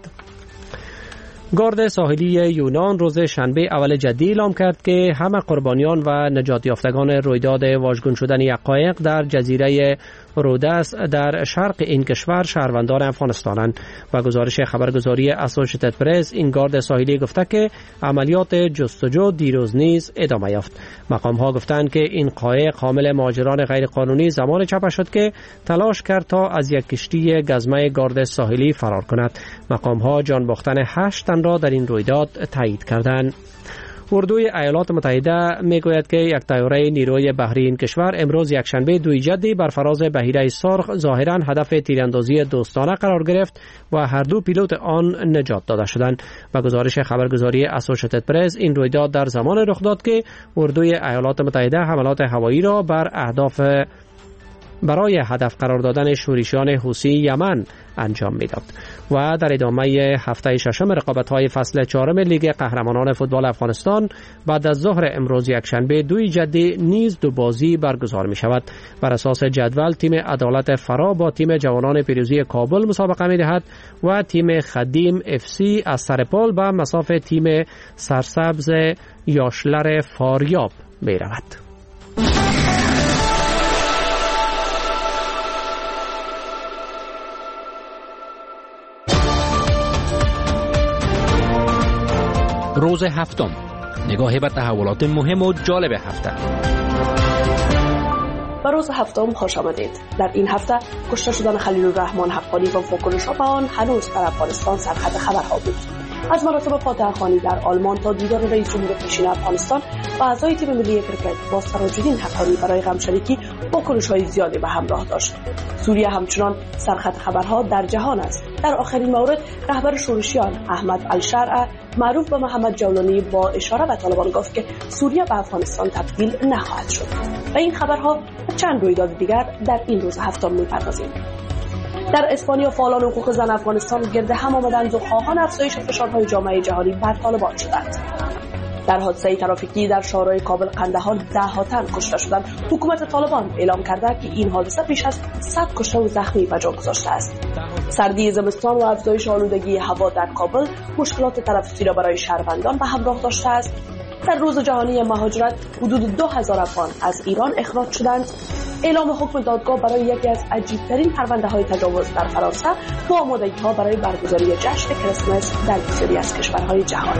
گارد ساحلی یونان روز شنبه اول جدی اعلام کرد که همه قربانیان و نجات یافتگان رویداد واژگون شدن یک قایق در جزیره رودس در شرق این کشور شهروندان افغانستانند. و گزارش خبرگزاری اسوشیتد پرس این گارد ساحلی گفته که عملیات جستجو دیروز نیز ادامه یافت. مقام ها گفتند که این قایق حامل مهاجران غیر قانونی زمان چپه شد که تلاش کرد تا از یک کشتی گزمه گارد ساحلی فرار کند. مقام ها جان باختن 8 تن را در این رویداد تایید کردند. اردوی ایالات متحده میگوید که یک طیاره نیروی بحری این کشور امروز یکشنبه دوی جدی بر فراز بحیره سرخ ظاهرا هدف تیراندازی دوستانه قرار گرفت و هر دو پیلوت آن نجات داده شدند. و گزارش خبرگزاری اسوشیتد پرس این رویداد در زمان رخ داد که اردوی ایالات متحده حملات هوایی را بر اهداف برای هدف قرار دادن شورشیان حوثی یمن انجام میداد. و در ادامه هفته ششم رقابت‌های فصل 4 لیگ قهرمانان فوتبال افغانستان بعد از ظهر امروز یکشنبه دوی جدی نیز دو بازی برگزار می شود. بر اساس جدول تیم عدالت فرا با تیم جوانان پیروزی کابل مسابقه می دهد و تیم خدیم FC از سرپال به مساف تیم سرسبز یاشلر فاریاب می رود. روز هفتم، نگاهی به تحولات مهم و جالب هفته. به روز هفتم خوش آمدید. در این هفته کشته شدن خلیل الرحمن حقانی و واکنش‌ها به آن هنوز در افغانستان سرخط خبرها بود. از مراسم فاتحه خوانی در آلمان تا دیدار رئیس جمهور پیشین افغانستان و اعضای تیم ملی کرکت با سراج‌الدین حقانی برای غمشریکی واکنش‌های زیادی به همراه داشت. سوریه همچنان سرخط خبرها در جهان است. در آخرین مورد رهبر شورشیان احمد الشرع معروف به محمد جولانی با اشاره به طالبان گفت که سوریه به افغانستان تبدیل نخواهد شد. و این خبرها و چند رویداد دیگر در این روز هفتم می‌پردازیم. در اسپانیا فعالان حقوق زن افغانستان گرد هم آمدند و خواهان افزایش فشارهای جامعه جهانی بر طالبان شدند. در حادثه ترافیکی در شهرهای کابل قندهار 10 تن کشته شدند. حکومت طالبان اعلام کرده که این حادثه بیش از 100 کشته و زخمی به جا گذاشته است. سردی زمستان و افزایش آلودگی هوا در کابل مشکلات تنفسی را برای شهروندان به همراه داشته است. در روز جهانی مهاجرت حدود 2000 افغان از ایران اخراج شدند. اعلام حکم دادگاه برای یکی از عجیب‌ترین پرونده‌های تجاوز در فرانسه و آمادگی‌ها برای برگزاری جشن کریسمس در بسیاری از کشورهای جهان.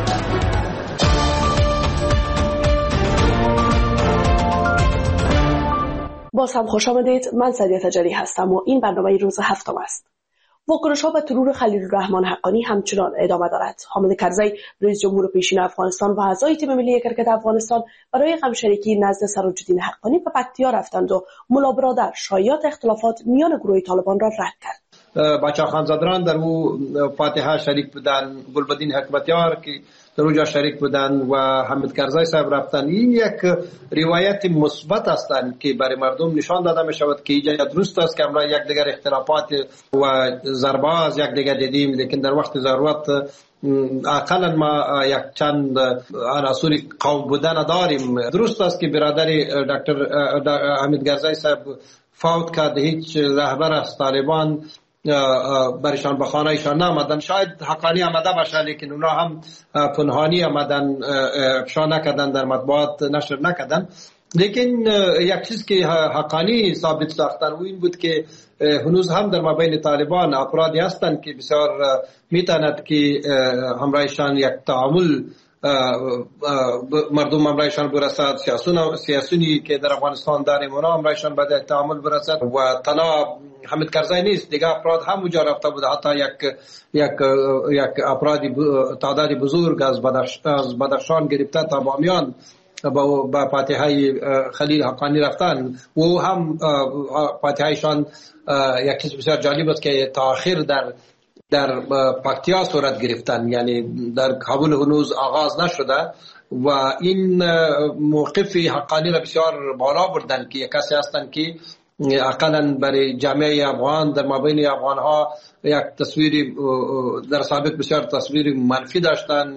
باز هم خوش آمدید. من سعدیه تجری هستم و این برنامه روز هفتم است. واکنش‌ها به ترور خلیل الرحمن حقانی همچنان ادامه دارد. حامد کرزی رئیس جمهور پیشین افغانستان و اعضای تیم ملی کرکت افغانستان برای غمشریکی نزد سراج‌الدین حقانی به پکتیا رفتند و ملا برادر شایعات اختلافات میان گروه طالبان را رد کرد. بچه خانزادران در او فاتحه شریک بودن، گلبدین حکمتیار که در اونجا شریک بودن و حامد کرزی صاحب رفتن. این یک روایت مثبت هستند که برای مردم نشان داده می شود که اینجا درست است که امروز یک دیگر اختلافات و ضربه از یک دیگر دیدیم، لیکن در وقت ضرورت اقلا ما یک چند عناصر قوم بودن داریم. درست است که برادر دکتر حامد کرزی صاحب فوت کرد، هیچ رهبر از طالبان برشان به خانهشان نامدن. شاید حقانی آمده باشه لیکن اونا هم پنهانی آمدن، افشا نکردن، در مطبوعات نشر نکردن. لیکن یک چیز که حقانی ثابت ساختن و این بود که هنوز هم در مابین طالبان افرادی هستند که بسیار میتواند که همراهشان یک تعامل مردم همراهشان برسد، سیاسونی که در افغانستان داریم اونا همراهشان به تعامل برسد و تنها حامد کرزی نیست، دیگه افراد هم اونجا رفته بود. حتی یک افرادی تعداد بزرگ از بدخشان گرفته تا بامیان با فاتحه خلیل حقانی رفتن و هم فاتحهشان یک چیز بسیار جالب است که تاخیر در پکتیا صورت گرفتن، یعنی در کابل هنوز آغاز نشده و این موقف حقانی را بسیار بالا بردن که کسی هستند که اقلا برای جامعه افغان در مابین افغان ها یک تصویری در سابق بسیار تصویر منفی داشتن،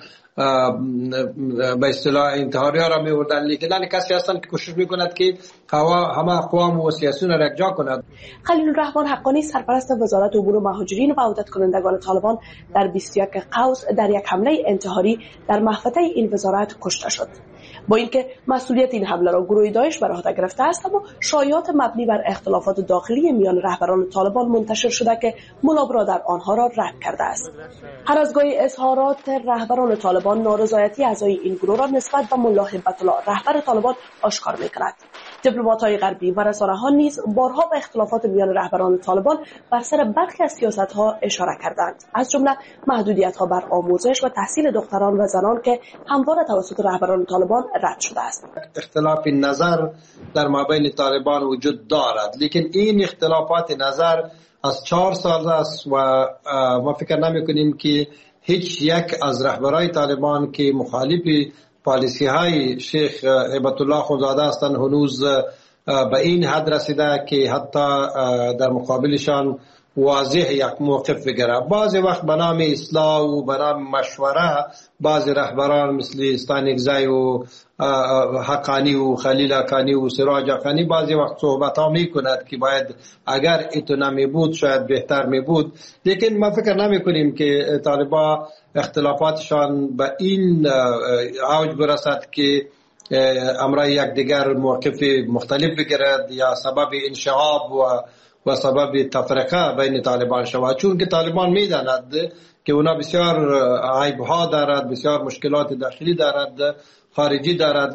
به اصطلاح انتحاری ها را می بردن، لیکن کسی هستند که کوشش می کند که همه اقوام و سیاسیون را یکجا کند. خلیل الرحمن حقانی سرپرست وزارت امور مهاجرین و عودت کنندگان طالبان در 21 قوس در یک حمله انتحاری در محوطه این وزارت کشته شد. با اینکه مسئولیت این حمله را گروه داعش بر عهده گرفته است، اما شایعات مبنی بر اختلافات داخلی میان رهبران طالبان منتشر شده که ملا برادر آنها را رد کرده است. هر از گاهی اظهارات رهبران طالبان نارضایتی اعضای این گروه را نسبت به ملا هیبت الله رهبر طالبان آشکار می‌کند. دیپلمات‌های غربی و رسانه‌ها نیز بارها به اختلافات میان رهبران طالبان بر سر برخی از سیاست‌ها اشاره کردند، از جمله محدودیت‌ها بر آموزش و تحصیل دختران و زنان که همواره توسط رهبران طالبان رد شده است. اختلاف نظر در مابین طالبان وجود دارد، لیکن این اختلافات نظر از 4 سال است و ما فکر نمی‌کنیم که هیچ یک از رهبرای طالبان که مخالف پالیسی های شیخ هیبت الله خونزاده هستند هنوز به این حد رسیده که حتی در مقابلشان واضح یک موقف بگیره. بعضی وقت به نام اصلاح و به نام مشوره بعضی رهبران مثل استانکزی و حقانی و خلیل حقانی و سراج حقانی بعضی وقت صحبت ها می کند که باید اگر ایتو نمی بود شاید بهتر می بود، لیکن ما فکر نمی کنیم که طالبا اختلافاتشان به این اوج برسد که امرای یک دیگر موقف مختلف بگیرد یا سبب انشعاب و سبب تفرقه بین طالبان شود، چون که طالبان میداند که اونا بسیار عیبها دارد، بسیار مشکلات داخلی دارد، خارجی دارد.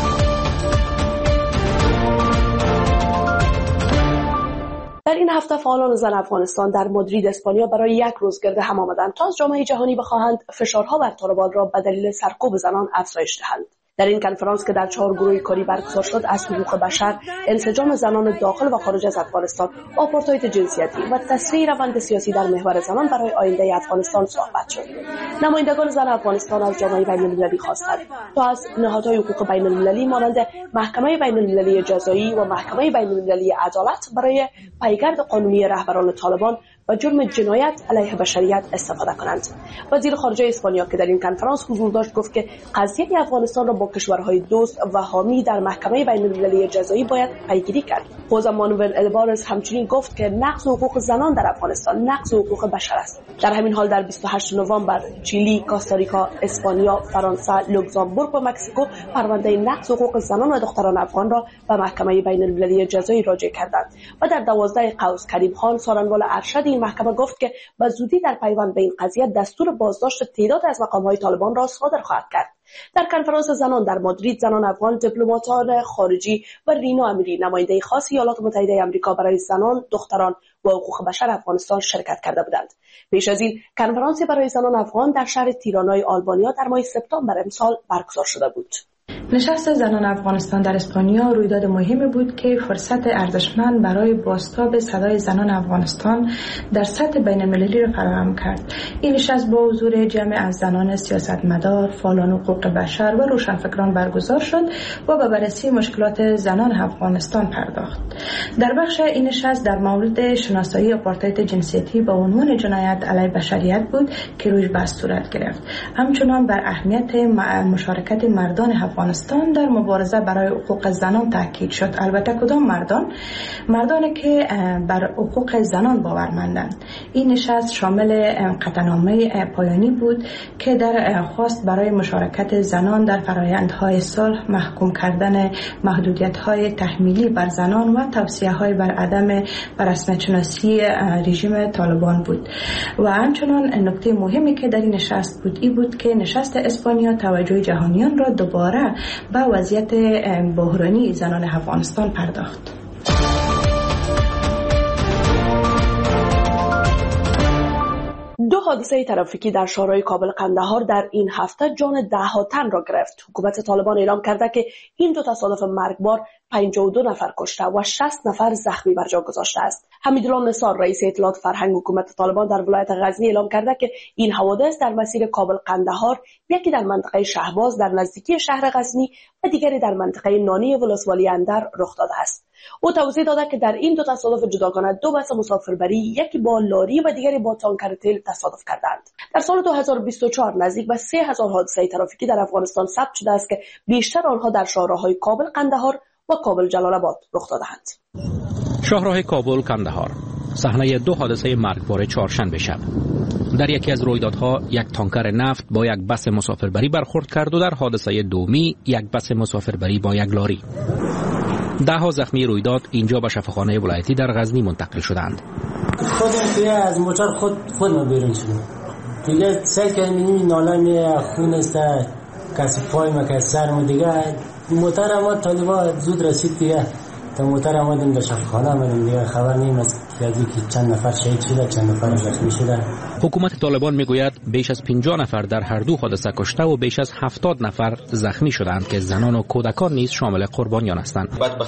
در این هفته فعالان زن افغانستان در مادرید اسپانیا برای یک روز گرد هم آمدند تا از جامعه جهانی بخواهند فشارها بر طالبان را به دلیل سرکوب زنان افزایش دهند. در این کنفرانس که در 4 گروه کاری برگزار شد، از حقوق بشر، انسجام زنان داخل و خارج از افغانستان، آپارتاید جنسیتی و تسریع روند سیاسی در محور زنان برای آینده افغانستان صحبت شد. نمایندگان زن افغانستان از جامعه بین‌المللی خواستند تا از نهادهای حقوق بین‌المللی مانند محکمه بین‌المللی جزایی و محکمه بین‌المللی عدالت برای پیگرد قانونی رهبران طالبان و جرم جنایت علیه بشریت استفاده کنند. وزیر خارجه اسپانیا که در این کنفرانس حضور داشت گفت که قضیه افغانستان را با کشورهای دوست و حامی در محکمه بین المللی جزایی باید پیگیری کرد. خوزه مانوئل البارز همچنین گفت که نقض حقوق زنان در افغانستان نقض حقوق بشر است. در همین حال در 28 نوامبر چیلی، کاستاریکا، اسپانیا، فرانسه، لوکزامبورگ و مکزیکو پرونده نقض حقوق زنان و دختران افغان را به محکمه بین المللی جزایی راجع کردند و در 12 قوس کریم خان سارنوال ارشد این محکمه گفت که به زودی در پیوند به این قضیه دستور بازداشت تعداد از مقام‌های طالبان را صادر خواهد کرد. در کنفرانس زنان در مادرید زنان افغان، دیپلماتان خارجی و رینا امیری نماینده خاص ایالات متحده آمریکا برای زنان، دختران و حقوق بشر افغانستان شرکت کرده بودند. پیش از این کنفرانسی برای زنان افغان در شهر تیرانای آلبانیا در ماه سپتامبر امسال برگزار شده بود. نشست زنان افغانستان در اسپانیا رویداد مهمی بود که فرصت ارزشمند برای بازتاب صدای زنان افغانستان در سطح بین المللی را فراهم کرد. این نشست با حضور جمع از زنان سیاستمدار، فعالان حقوق بشر و روشنفکران برگزار شد و به بررسی مشکلات زنان افغانستان پرداخت. در بخش این نشست در مورد شناسایی آپارتاید جنسیتی به عنوان جنایت علیه بشریت بود که روی بحث صورت گرفت. همچنان بر اهمیت مشارکت مردان افغانستان در مبارزه برای حقوق زنان تاکید شد. البته کدام مردانی که بر حقوق زنان باورمندند. این نشست شامل قطعنامه پایانی بود که در خواست برای مشارکت زنان در فرآیندهای صلح، محکوم کردن محدودیت‌های تحمیلی بر زنان و توصیه‌های بر عدم رسمیت شناسی رژیم طالبان بود. و همچنان نکته مهمی که در این نشست بود این بود که نشست اسپانیا توجه جهانیان را دوباره به وضعیت بحرانی زنان افغانستان پرداخت. دو حادثه ترافیکی در شهرهای کابل قندهار در این هفته جان ده‌ها تن را گرفت. حکومت طالبان اعلام کرده که این دو تصادف مرگبار 52 نفر کشته و 60 نفر زخمی بر جا گذاشته است. حمیدالله نثار رئیس اطلاعات فرهنگ حکومت طالبان در ولایت غزنی اعلام کرده که این حوادث در مسیر کابل قندهار، یکی در منطقه شهباز در نزدیکی شهر غزنی و دیگری در منطقه نانی ولسوالی اندر رخ داده است. او توضیح داده که در این دو تصادف جداگانه دو بس مسافربری، یکی با لاری و دیگری با تانکر تیل تصادف کردند. در سال 2024 نزدیک به 3000 حادثه ترافیکی در افغانستان ثبت شده است که بیشتر آنها در شاهراه‌های کابل قندهار و کابل جلال آباد رخ داده‌اند. شاهراه کابل قندهار صحنه دو حادثه مرگبار چهارشنبه شب. در یکی از رویدادها یک تانکر نفت با یک بس مسافربری برخورد کرد و در حادثه دومی یک بس مسافربری با یک لاری. ده‌ها زخمی رویداد اینجا به شفاخانه ولایتی در غزنی منتقل شدند. خودم از موتور خودم بیرون شدم. دیگه سعی کردم ناله می خون است، کسی پای ما کسی سرم دیگه موتور ما طالبا زود رسید دیگه. تا موتور آمدیم در شفاخانه آمدیم دیگه خبر نیم از که چند نفر شهید شده، چند نفر زخمی شده. حکومت طالبان میگوید بیش از 50 نفر در هر دو حادثه کشته و بیش از 70 نفر زخمی شدند که زنان و کودکان نیز شامل قربانیان هستند.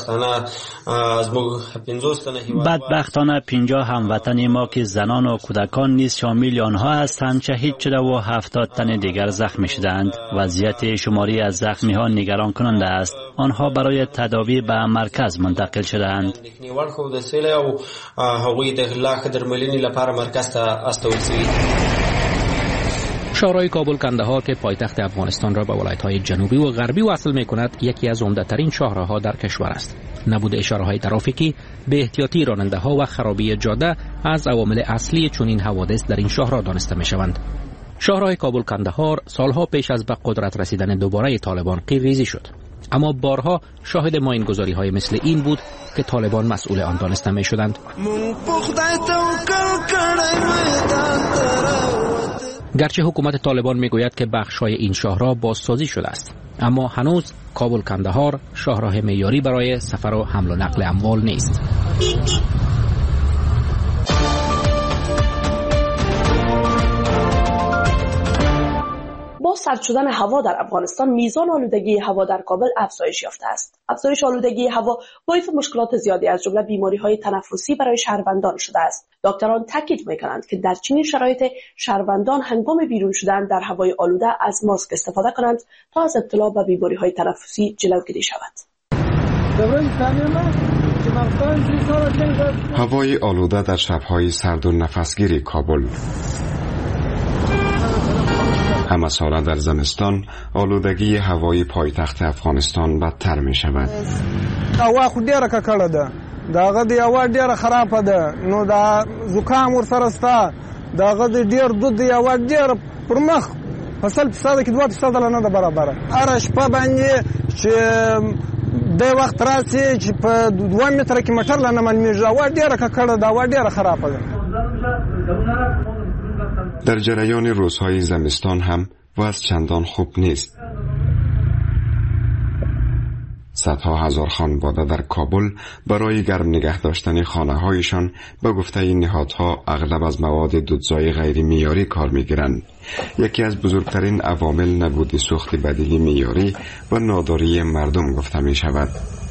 بدبختانه 50 هموطن ما که زنان و کودکان نیز شامل آنها هستند شهید شده و 70 تن دیگر زخمی شدند. وضعیت شماری از زخمی ها نگران کننده است. آنها برای تداوی به مرکز منتقل شدند. شهرهای کابل قندهار که پایتخت افغانستان را به ولایت‌های جنوبی و غربی وصل می‌کند، یکی از عمده‌ترین شاهراه‌ها در کشور است. نبود اشاره‌های ترافیکی، به احتیاطی راننده‌ها و خرابی جاده از عوامل اصلی چنین حوادث در این شاهراه دانسته می‌شوند. شاهراه کابل قندهار سالها پیش از به قدرت رسیدن دوباره طالبان قیرریزی شد. اما بارها شاهد ماینگذاری‌های مثل این بود که طالبان مسئول آن دانسته می‌شدند. گرچه حکومت طالبان میگوید که بخش‌های این شاهراه بازسازی شده است، اما هنوز کابل قندهار شاهراه معیاری برای سفر و حمل و نقل اموال نیست. با سرد شدن هوا در افغانستان میزان آلودگی هوا در کابل افزایش یافته است. افزایش آلودگی هوا باعث مشکلات زیادی از جمله بیماری‌های تنفسی برای شهروندان شده است. دکتران تاکید می‌کنند که در چنین شرایط شهروندان هنگام بیرون شدن در هوای آلوده از ماسک استفاده کنند تا از ابتلا به بیماری‌های تنفسی جلوگیری شود. هوای آلوده در شب‌های سرد و نفسگیر کابل. همه ساله در زمستان آلودگی هوای پایتخت افغانستان بدتر می شود. هوا خو ډیره ککړه ده، داغه د هوا ډیره خرابه ده، نو دا زکام ورسره ستا، داغه د ډیر دود د هوا ډیره پرمخ فصل فساد کې 2% نه ده برابر. هر شپه باندې چې د وخت راسي چې په 2 متره کې مټر لنه منمیږي، هوا ډیره ککړه ده، هوا ډیره خرابه ده. در جریان روزهای زمستان هم وضع چندان خوب نیست. صدها هزار خانواده در کابل برای گرم نگه داشتن خانه‌هایشان به گفته این نهادها اغلب از مواد دودزای غیر معیاری کار می‌گیرند. یکی از بزرگترین عوامل نبود سوخت بدیهی معیاری و ناداری مردم گفته می‌شود.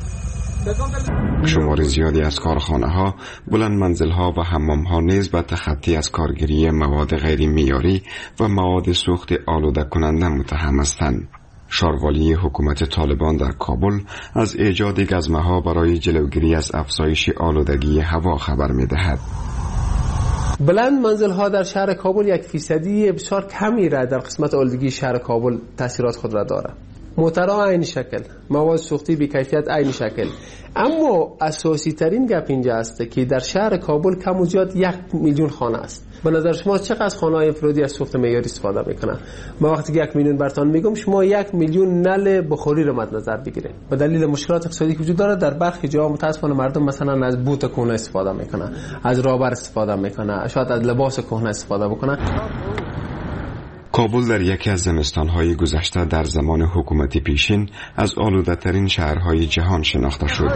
شمار زیادی از کارخانه‌ها، بلند منزل‌ها و حمام‌ها نیز به تخطی از کارگیری مواد غیر معیاری و مواد سوخت آلوده کننده متهم هستند. شاروالی حکومت طالبان در کابل از ایجاد گزمه‌ها برای جلوگیری از افزایش آلودگی هوا خبر می‌دهد. بلند منزل‌ها در شهر کابل 1% بسیار کمی را در قسمت آلودگی شهر کابل تاثیرات خود را دارد. محترا عین شکل، مواد سوختی بی کیفیت عین شکل. اما اساسی ترین گپ اینجا است که در شهر کابل کم و زیاد 1 میلیون خانه است. به نظر شما چقدر از خانه‌های انفرادی از سوخت معیاری استفاده میکنن؟ ما وقتی که 1 میلیون برتان میگم، شما 1 میلیون نل بخاری رو مد نظر بگیرید. به دلیل مشکلات اقتصادی که وجود داره در برخی جاها متاسفانه مردم مثلا از بوت کهنه استفاده میکنن، از رابر استفاده میکنن، شاید از لباس کهنه استفاده بکنن. کابل در یکی از زمستان‌های گذشته در زمان حکومت پیشین از آلوده‌ترین شهرهای جهان شناخته شد.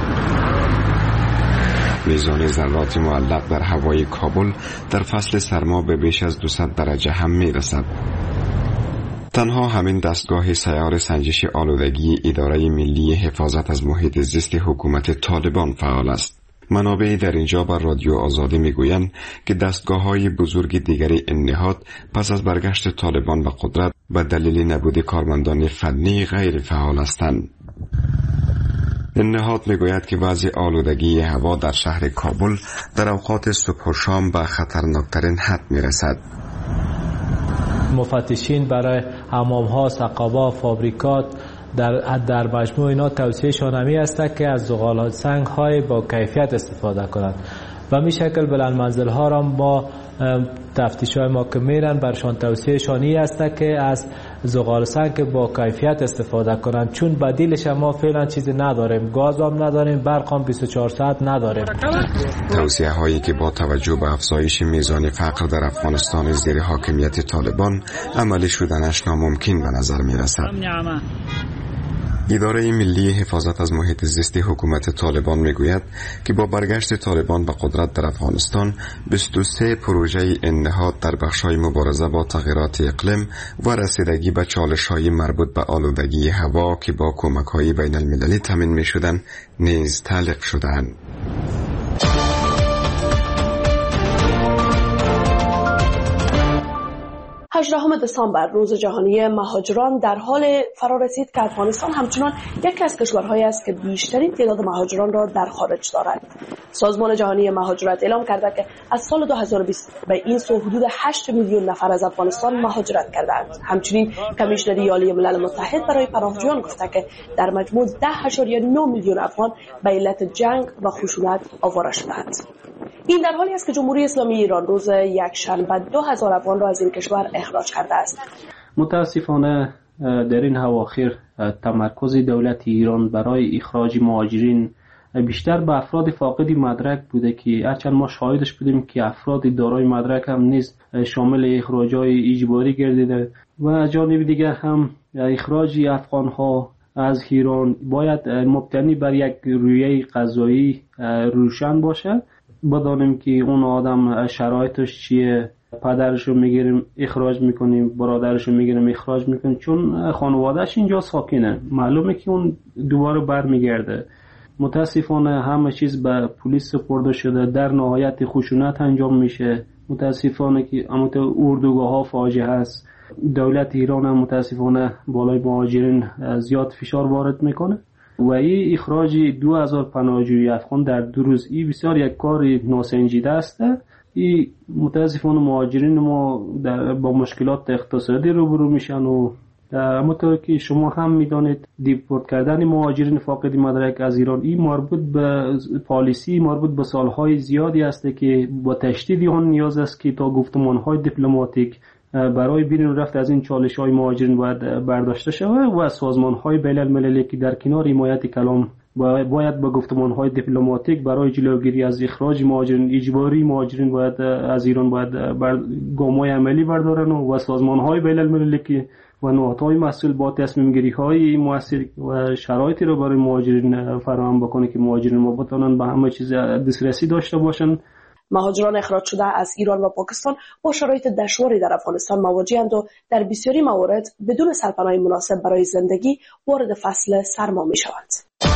میزان ذرات معلق در هوای کابل در فصل سرما به بیش از 200 درجه هم میرسد. تنها همین دستگاه سیار سنجش آلودگی اداره ملی حفاظت از محیط زیست حکومت طالبان فعال است. منابعی در اینجا بر رادیو آزادی میگویند که دستگاه‌های بزرگ دیگری این نهاد پس از برگشت طالبان به قدرت به دلیل نبود کارمندان فنی غیر فعال هستند. این نهاد میگوید که وضع آلودگی هوا در شهر کابل در اوقات صبح و شام به خطرناکترین حد میرسد. مفتشین برای حمام‌ها، سقاب‌ها، فابریکات در مجموع اینا توصیه شانمی است که از زغال سنگ های با کیفیت استفاده کنند و می شکل بلند منزل ها را با تفتیش های ما که میرن برشان توصیه شانی است که از زغال سنگ با کیفیت استفاده کنند، چون بدیلش ما فعلا چیزی نداریم، گاز هم نداریم، برق هم 24 ساعت نداریم. توصیه هایی که با توجه به افزایش میزان فقر در افغانستان زیر حاکمیت طالبان عملی شدنش ناممکن به نظر می رسد. اداره ملی حفاظت از محیط زیست حکومت طالبان میگوید که با برگشت طالبان به قدرت در افغانستان 23 پروژه این نهاد در بخش‌های مبارزه با تغییرات اقلیم و رسیدگی به چالش‌های مربوط به آلودگی هوا که با کمک‌های بین‌المللی تامین می‌شدند نیز تعلیق شده‌اند. 18 دسامبر روز جهانی مهاجران در حال فرارسید که افغانستان همچنان یکی از کشورهایی است که بیشترین تعداد مهاجران را در خارج دارد. سازمان جهانی مهاجرت اعلام کرده که از سال 2020 به این سو حدود 8 میلیون نفر از افغانستان مهاجرت کردند. همچنین کمیشنری عالی ملل متحد برای پناهجویان گفته که در مجموع 10.9 میلیون افغان به علت جنگ و خشونت آواره شدند. این در حالی است که جمهوری اسلامی ایران روز یکشنبه 2000 افغان را از این کشور اخراج کرده است. متاسفانه در این اواخر تمرکز دولت ایران برای اخراج مهاجرین بیشتر به افراد فاقد مدرک بوده که هرچند ما شاهدش بودیم که افراد دارای مدرک هم نیز شامل اخراج‌های اجباری گردیده و از جانب دیگر هم اخراج افغان‌ها از ایران باید مبتنی بر یک رویه قضایی روشن باشه. بدانیم که اون آدم شرایطش چیه، پدرشو میگیریم اخراج میکنیم، برادرشو میگیریم اخراج میکنیم، چون خانوادهش اینجا ساکنه، معلومه که اون دوباره برمیگرده. متاسفانه همه چیز به پلیس سپرده شده، در نهایت خشونت انجام میشه. متاسفانه که اردوگاه ها فاجعه هست. دولت ایران هم متاسفانه بالای مهاجرین زیاد فشار وارد میکنه. و این اخراج 2000 پناهجوی افغان در 2 روز این بسیار یک کار ناسنجیده است. این متاسفانه مهاجرین ما با مشکلات اقتصادی روبرو میشن و همونطور که شما هم میدانید دیپورت کردن مهاجرین فاقد مدرک از ایران این مربوط به پالیسی مربوط به سالهای زیادی است که با تشدید آن نیاز است که تا گفتمانهای دیپلماتیک برای بیرون رفت از این چالش‌های مهاجرین باید برداشته شود و سازمان‌های بین‌المللی که در کنار حمایت کلام باید با گفتمان‌های دیپلماتیک برای جلوگیری از اخراج مهاجرین اجباری مهاجرین باید از ایران باید گام‌های عملی بردارن و سازمان‌های بین‌المللی که و نهادهای مسئول با تصمیم گیری‌های مؤثر و شرایطی را برای مهاجرین فراهم بکنه که مهاجرین ما بتوانند به همه چیز دسترسی داشته باشند. مهاجران اخراج شده از ایران و پاکستان با شرایط دشواری در افغانستان مواجه‌اند و در بسیاری موارد بدون سرپناه مناسب برای زندگی وارد فصل سرما می‌شوند.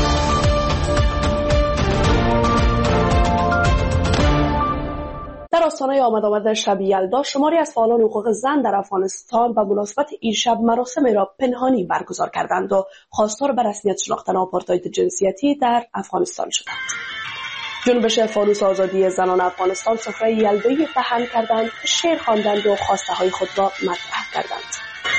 در آستانه آمد شب یلدا شماری از فعالان حقوق زن در افغانستان به مناسبت این شب مراسمی را پنهانی برگزار کردند و خواستار به رسمیت شناختن آپارتاید جنسیتی در افغانستان شدند. جنبش فانوس آزادی زنان افغانستان سفره یلدایی پهن کردند، شعر خواندند و خواسته های خود را مطرح کردند.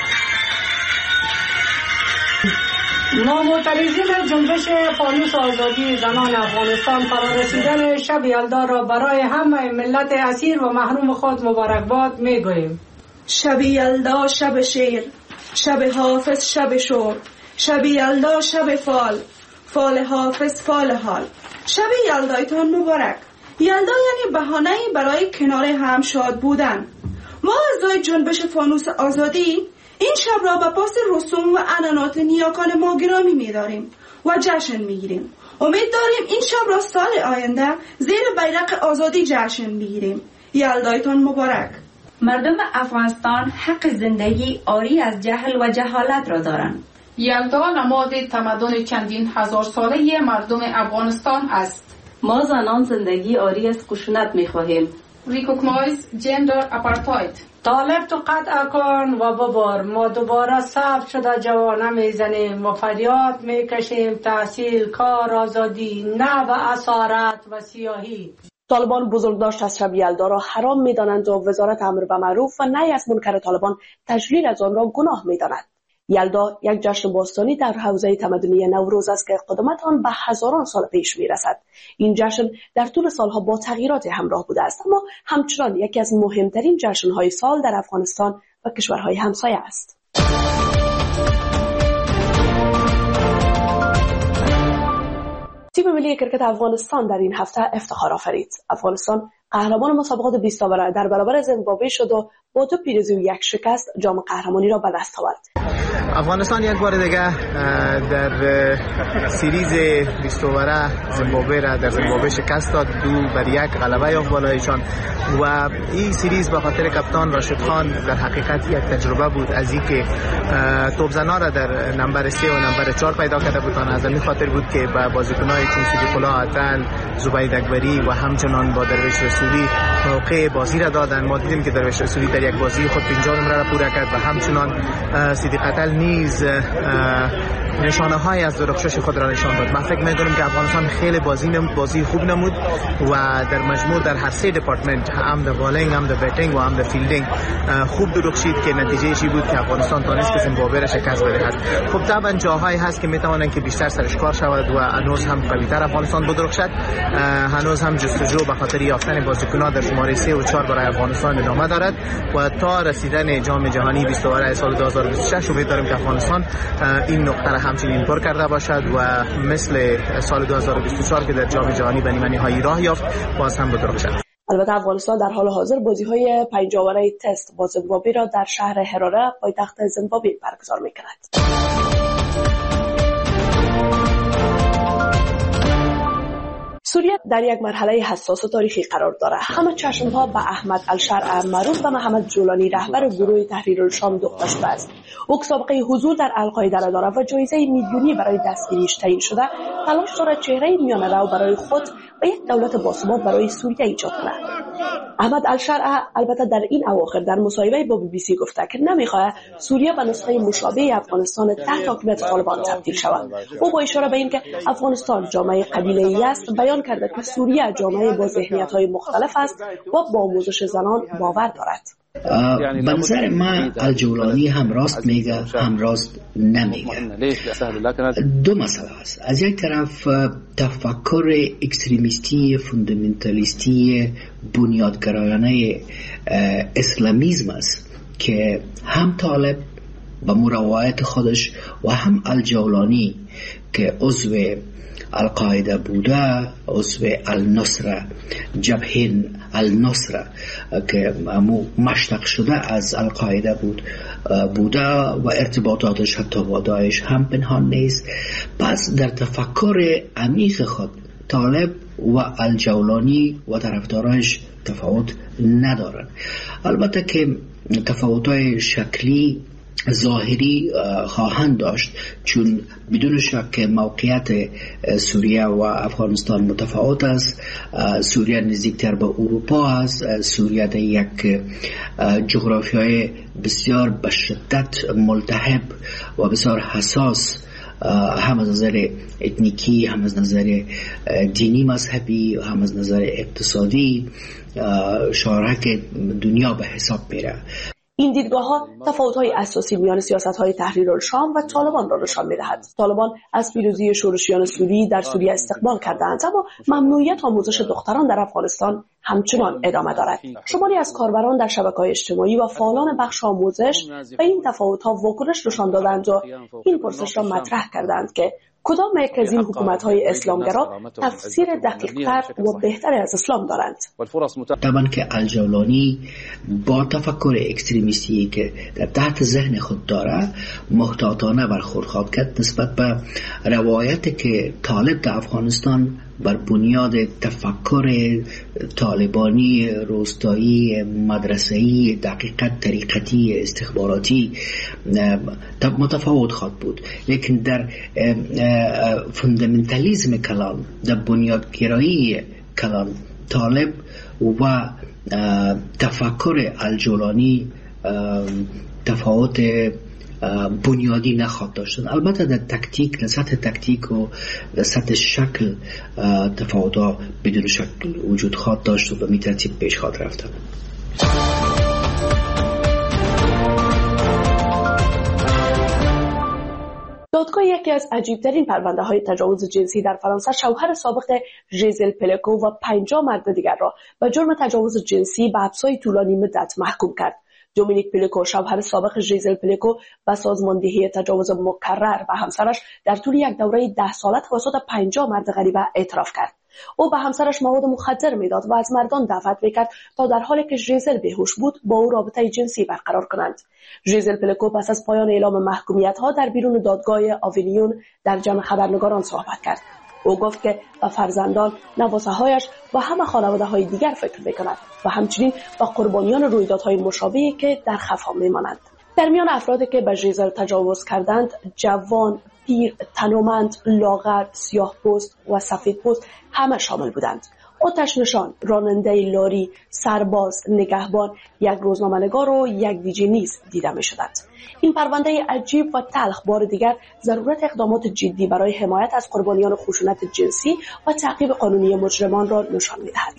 نامعترضین جنبش فانوس آزادی زنان افغانستان فرارسیدن شب یلدا را برای همه ملت اسیر و محروم خود مبارکباد میگوییم. شب یلدا شب شیر، شب حافظ شب شور، شب یلدا شب فال، فال حافظ فال حال. شب یلدایتان مبارک. یلدا یعنی بهانه‌ای برای کنار هم شاد بودن. ما اعضای جنبش فانوس آزادی این شب را به پاس رسوم و عنعنات نیاکان ما گرامی می‌داریم و جشن می‌گیریم. امید داریم این شب را سال آینده زیر بیرق آزادی جشن بگیریم. یلدایتان مبارک. مردم افغانستان حق زندگی عاری از جهل و جهالت را دارند. یلدا نماد تمدن چندین هزار ساله مردم افغانستان است. ما زنان زندگی عاری از خشونت می‌خواهیم. Recognize gender apartheid. طالب تو قطع کن و ببار، ما دوباره صف شده جوانه میزنیم و فریاد میکشیم تحصیل، کار، آزادی، نه به اسارت و سیاهی. طالبان بزرگداشت از شب یلدا را حرام می‌دانند و وزارت امر به معروف و نهی از منکر طالبان تجلیل از آن را گناه می‌داند. یلدا یک جشن باستانی در حوزه تمدنی نوروز است که قدمت آن به هزاران سال پیش می‌رسد. این جشن در طول سالها با تغییرات همراه بوده است، اما همچنان یکی از مهمترین جشن‌های سال در افغانستان و کشورهای همسایه است. تیم ملی کرکت افغانستان در این هفته افتخار آفرید. افغانستان قهرمان مسابقات 20 تاوره در برابر زیمبابوه شد و با 2 پیروزی و 1 شکست جام قهرمانی را به دست آورد. افغانستان یک بار دیگه در سریز 20 اوره زیمبابوه را در زیمبابوه شکست داد، 2-1 غلبه یافت بالایشان و این سریز به خاطر کپتان راشد خان در حقیقت یک تجربه بود از اینکه توپزنا را در نمبر 3 و نمبر 4 پیدا کرده بودند. از این خاطر بود که با بازیکن‌های چون صدیق‌الله عطل، زبید اکبری و همچنان با درویش رسولی موقع بازی را دادن. ما دیدیم که درویش رسولی در یک بازی خود 50 نمره را پوره کرد و همچنان صدیق عطل نیز نشانه های از درخشش خود را نشان داد. من فکر می‌کنم که افغانستان خیلی بازی خوب نمود و در مجموع در هر 3 دپارتمنت، هم در بالینگ، هم در بتینگ و هم در فیلدینگ خوب درخشید که نتیجه چی بود که افغانستان تونست که زیمبابوه را شکست بدهد. خب طبعا جاهایی هست که میتوانند که بیشتر سرش کار شود و هنوز هم قوی‌تر افغانستان بدرخشد. هنوز هم جستجو به خاطر یافتن بازیکنان در شماره 3 و 4 برای افغانستان ادامه دارد و تا رسیدن جام جهانی 20 اوره سال 2026 امید داریم که افغانستان این نقطه را همچنین پر کرده باشد و مثل سال 2024 که در جام جهانی به نیمه‌نهایی راه یافت باز هم بدرخشد. البته افغانستان در حال حاضر بازی‌های 5 اوره تست با زیمبابوه را در شهر هراره پایتخت زیمبابوه برگزار می‌کند. سوریه در یک مرحله حساس و تاریخی قرار دارد. همه چشم‌ها به احمد الشرع معروف به محمد جولانی رهبر گروه تحریر الشام دوخته شده است. او سابقه حضور در القاعده را دارد و جایزه میلیونی برای دستگیریش تعیین شده. تلاش دارد چهره میانه‌رو برای خود و یک دولت باثبات برای سوریه ایجاد کند. احمد الشرع البته در این اواخر در مصاحبه با BBC گفته که نمی‌خواهد سوریه به نسخه مشابه افغانستان تحت حکومت طالبان تبدیل شود. او با اشاره به اینکه افغانستان جامعه قبیله‌ای است بیان کرده که سوریه جامعه با ذهنیت‌های مختلف است و با آموزش زنان باور دارد. به نظر من الجولانی هم راست میگه هم راست نمیگه. دو مسئله است. از یک طرف تفکر اکستریمیستی فوندامنتالیستی بنیادگرایانه اسلامیسم است که هم طالب به روایت خودش و هم الجولانی که عضو القاعده بوده، عضو النصره، جبهه النصره که مشتق شده از القاعده بوده و ارتباطاتش حتی با داعش هم پنهان نیست. پس در تفکر عمیق خود طالب و الجولانی و طرفدارانش تفاوت ندارن. البته که تفاوت‌های شکلی ظاهری خواهند داشت، چون بدون شک موقعیت سوریه و افغانستان متفاوت است. سوریه نزدیکتر به اروپا است. سوریه در یک جغرافیای بسیار به شدت ملتهب و بسیار حساس، هم از نظر اتنیکی، هم از نظر دینی مذهبی، هم از نظر اقتصادی شارک دنیا به حساب میره. این دیدگاه‌ها تفاوت‌های اساسی میان سیاست‌های تحریر الشام و طالبان را نشان می‌دهد. طالبان از پیروزی شورشیان سوری در سوریه استقبال کردند، اما ممنوعیت آموزش دختران در افغانستان همچنان ادامه دارد. شماری از کاربران در شبکه‌های اجتماعی و فعالان بخش آموزش به این تفاوت‌ها واکنش نشان دادند و این پرسش را مطرح کردند که کدام یک از این حکومت‌های اسلامگرا تفسیر دقیق‌تر و بهتری از اسلام دارند؟ طبعا که الجولانی با تفکر اکستریمیستی که در تحت ذهن خود داره محتاطانه برخورد خواهد کرد نسبت به روایتی که طالب در افغانستان بر بنیاد تفکر طالبانی روستایی مدرسه‌ای دقیقت طریقتی استخباراتی متفاوت خواهد بود. لیکن در فوندامنتالیسم کلام، در بنیادگرایی کلام طالب و تفکر الجولانی تفاوت بنیادی نخواهد داشتن. البته در تکتیک، در سطح تکتیک و در سطح شکل تفاوت‌ها بدون شکل وجود خواهد داشت و به می ترتیب پیش خواهد رفتن. دادگاه یکی از عجیب‌ترین پرونده‌های تجاوز جنسی در فرانسه شوهر سابق ژیزل پلکو و 50 مرد دیگر را به جرم تجاوز جنسی به حبس‌های طولانی مدت محکوم کرد. دومینیک پلکو شوهر سابق ژیزل پلکو و سازماندهی تجاوز مکرر به همسرش در طول یک دوره 10 ساله توسط 50 مرد غریبه اعتراف کرد. او به همسرش مواد مخدر میداد و از مردان دعوت میکرد تا در حالی که ژیزل بیهوش بود با او رابطه جنسی برقرار کنند. ژیزل پلکو پس از پایان اعلام محکومیت‌ها در بیرون دادگاه آوینیون در جمع خبرنگاران صحبت کرد. او گفت که به فرزندان، نواسه‌هایش و همه خانواده‌های دیگر فکر می‌کند و همچنین به قربانیان رویدادهای مشابهی که در خفا می‌مانند. در میان افرادی که به ژیزل تجاوز کردند، جوان، پیر، تنومند، لاغر، سیاه‌پوست و سفیدپوست همه شامل بودند. آتش نشان، راننده لاری، سرباز، نگهبان، یک روزنامه‌نگار و یک دیجی نیز دیده می‌شدند. این پرونده عجیب و تلخ بار دیگر ضرورت اقدامات جدی برای حمایت از قربانیان خشونت جنسی و تعقیب قانونی مجرمان را نشان می‌دهد.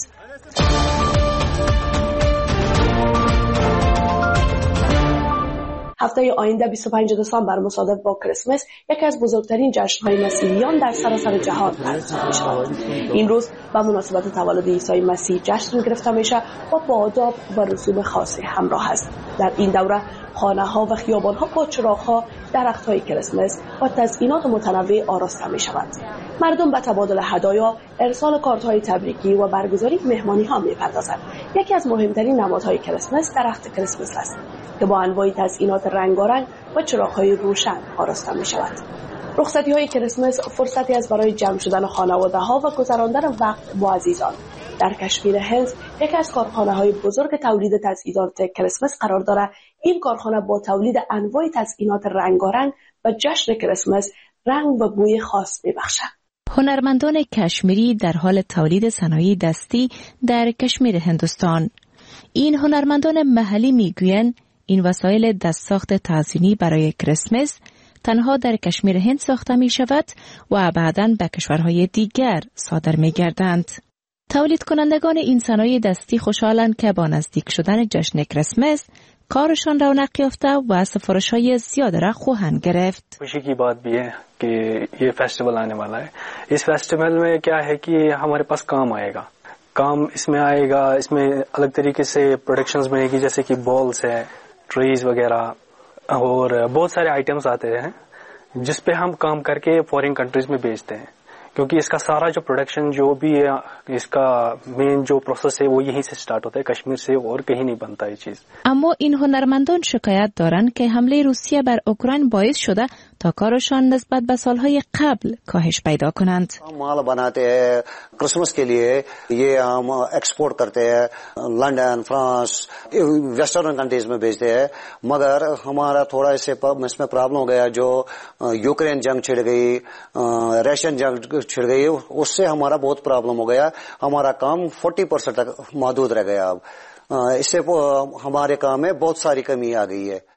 هفته آینده 25 دسامبر مصادف با کریسمس یکی از بزرگترین جشن‌های مسیحیان در سراسر جهان برگزار می‌شود. این روز به مناسبت تولد عیسی مسیح جشن گرفته میشه و با آداب و رسوم خاصی همراه است. در این دوره خانه‌ها و خیابان‌ها با چراغ‌ها، درخت‌های کریسمس و تزیینات متنوع آراسته می‌شوند. مردم به تبادل هدایا، ارسال کارت‌های تبریکی و برگزاری مهمانی‌ها می‌پردازند. یکی از مهمترین نمادهای کریسمس درخت کریسمس است که با انواع تزیینات رنگارنگ و چراغ‌های روشن آراسته می‌شود. رخصتی های کریسمس فرصتی است برای جمع شدن خانواده ها و گذراندن وقت با عزیزان. در کشمیر هند یکی از کارخانه های بزرگ تولید تزیینات کریسمس قرار دارد. این کارخانه با تولید انواع تزیینات رنگارنگ و جشن کریسمس رنگ و بوی خاص می‌بخشد. هنرمندان کشمیری در حال تولید صنایع دستی در کشمیر هندوستان. این هنرمندان محلی میگویند این وسایل دستساخت تزیینی برای کریسمس تنها در کشمیر هند ساخته می شود و بعداً به کشورهای دیگر صادر می گردند. تولید کنندگان این صنایع دستی خوشحالند که با نزدیک شدن جشن کریسمس کارشان رونق یافته و سفارش‌های زیاد را خواهند گرفت. खुशी की बात भी है कि ये फेस्टिवल आने वाला है। इस फेस्टिवल में क्या है कि हमारे पास काम आएगा। काम इसमें आएगा, इसमें अलग तरीके से प्रोडक्शंस बनेगी, जैसे कि बॉल्स है, ट्रेज वगैरह और बहुत सारे आइटम्स आते हैं जिस पे हम काम करके फॉरेन कंट्रीज में भेजते हैं, क्योंकि इसका सारा जो प्रोडक्शन जो भी है, इसका मेन जो प्रोसेस है वो यहीं से स्टार्ट होता है, कश्मीर से, और कहीं नहीं बनता ये चीज. اما این هنرمندان شکایت دارند که حمله روسیه بر اوکراین باعث شده تا کارشان نسبت به سالهای قبل کاهش پیدا کنند. माल बनाते हैं क्रिसमस के लिए, ये हम एक्सपोर्ट करते हैं लंदन, फ्रांस, वेस्टर्न कंट्रीज में भेजते हैं, मगर हमारा थोड़ा इसमें प्रॉब्लम हो गया. जो यूक्रेन जंग छिड़ गई, रशियन जंग छिड़ गई, उससे हमारा बहुत प्रॉब्लम हो गया. हमारा काम 40% तक महदूद रह गया. अब इससे हमारे काम में बहुत सारी कमी आ गई है.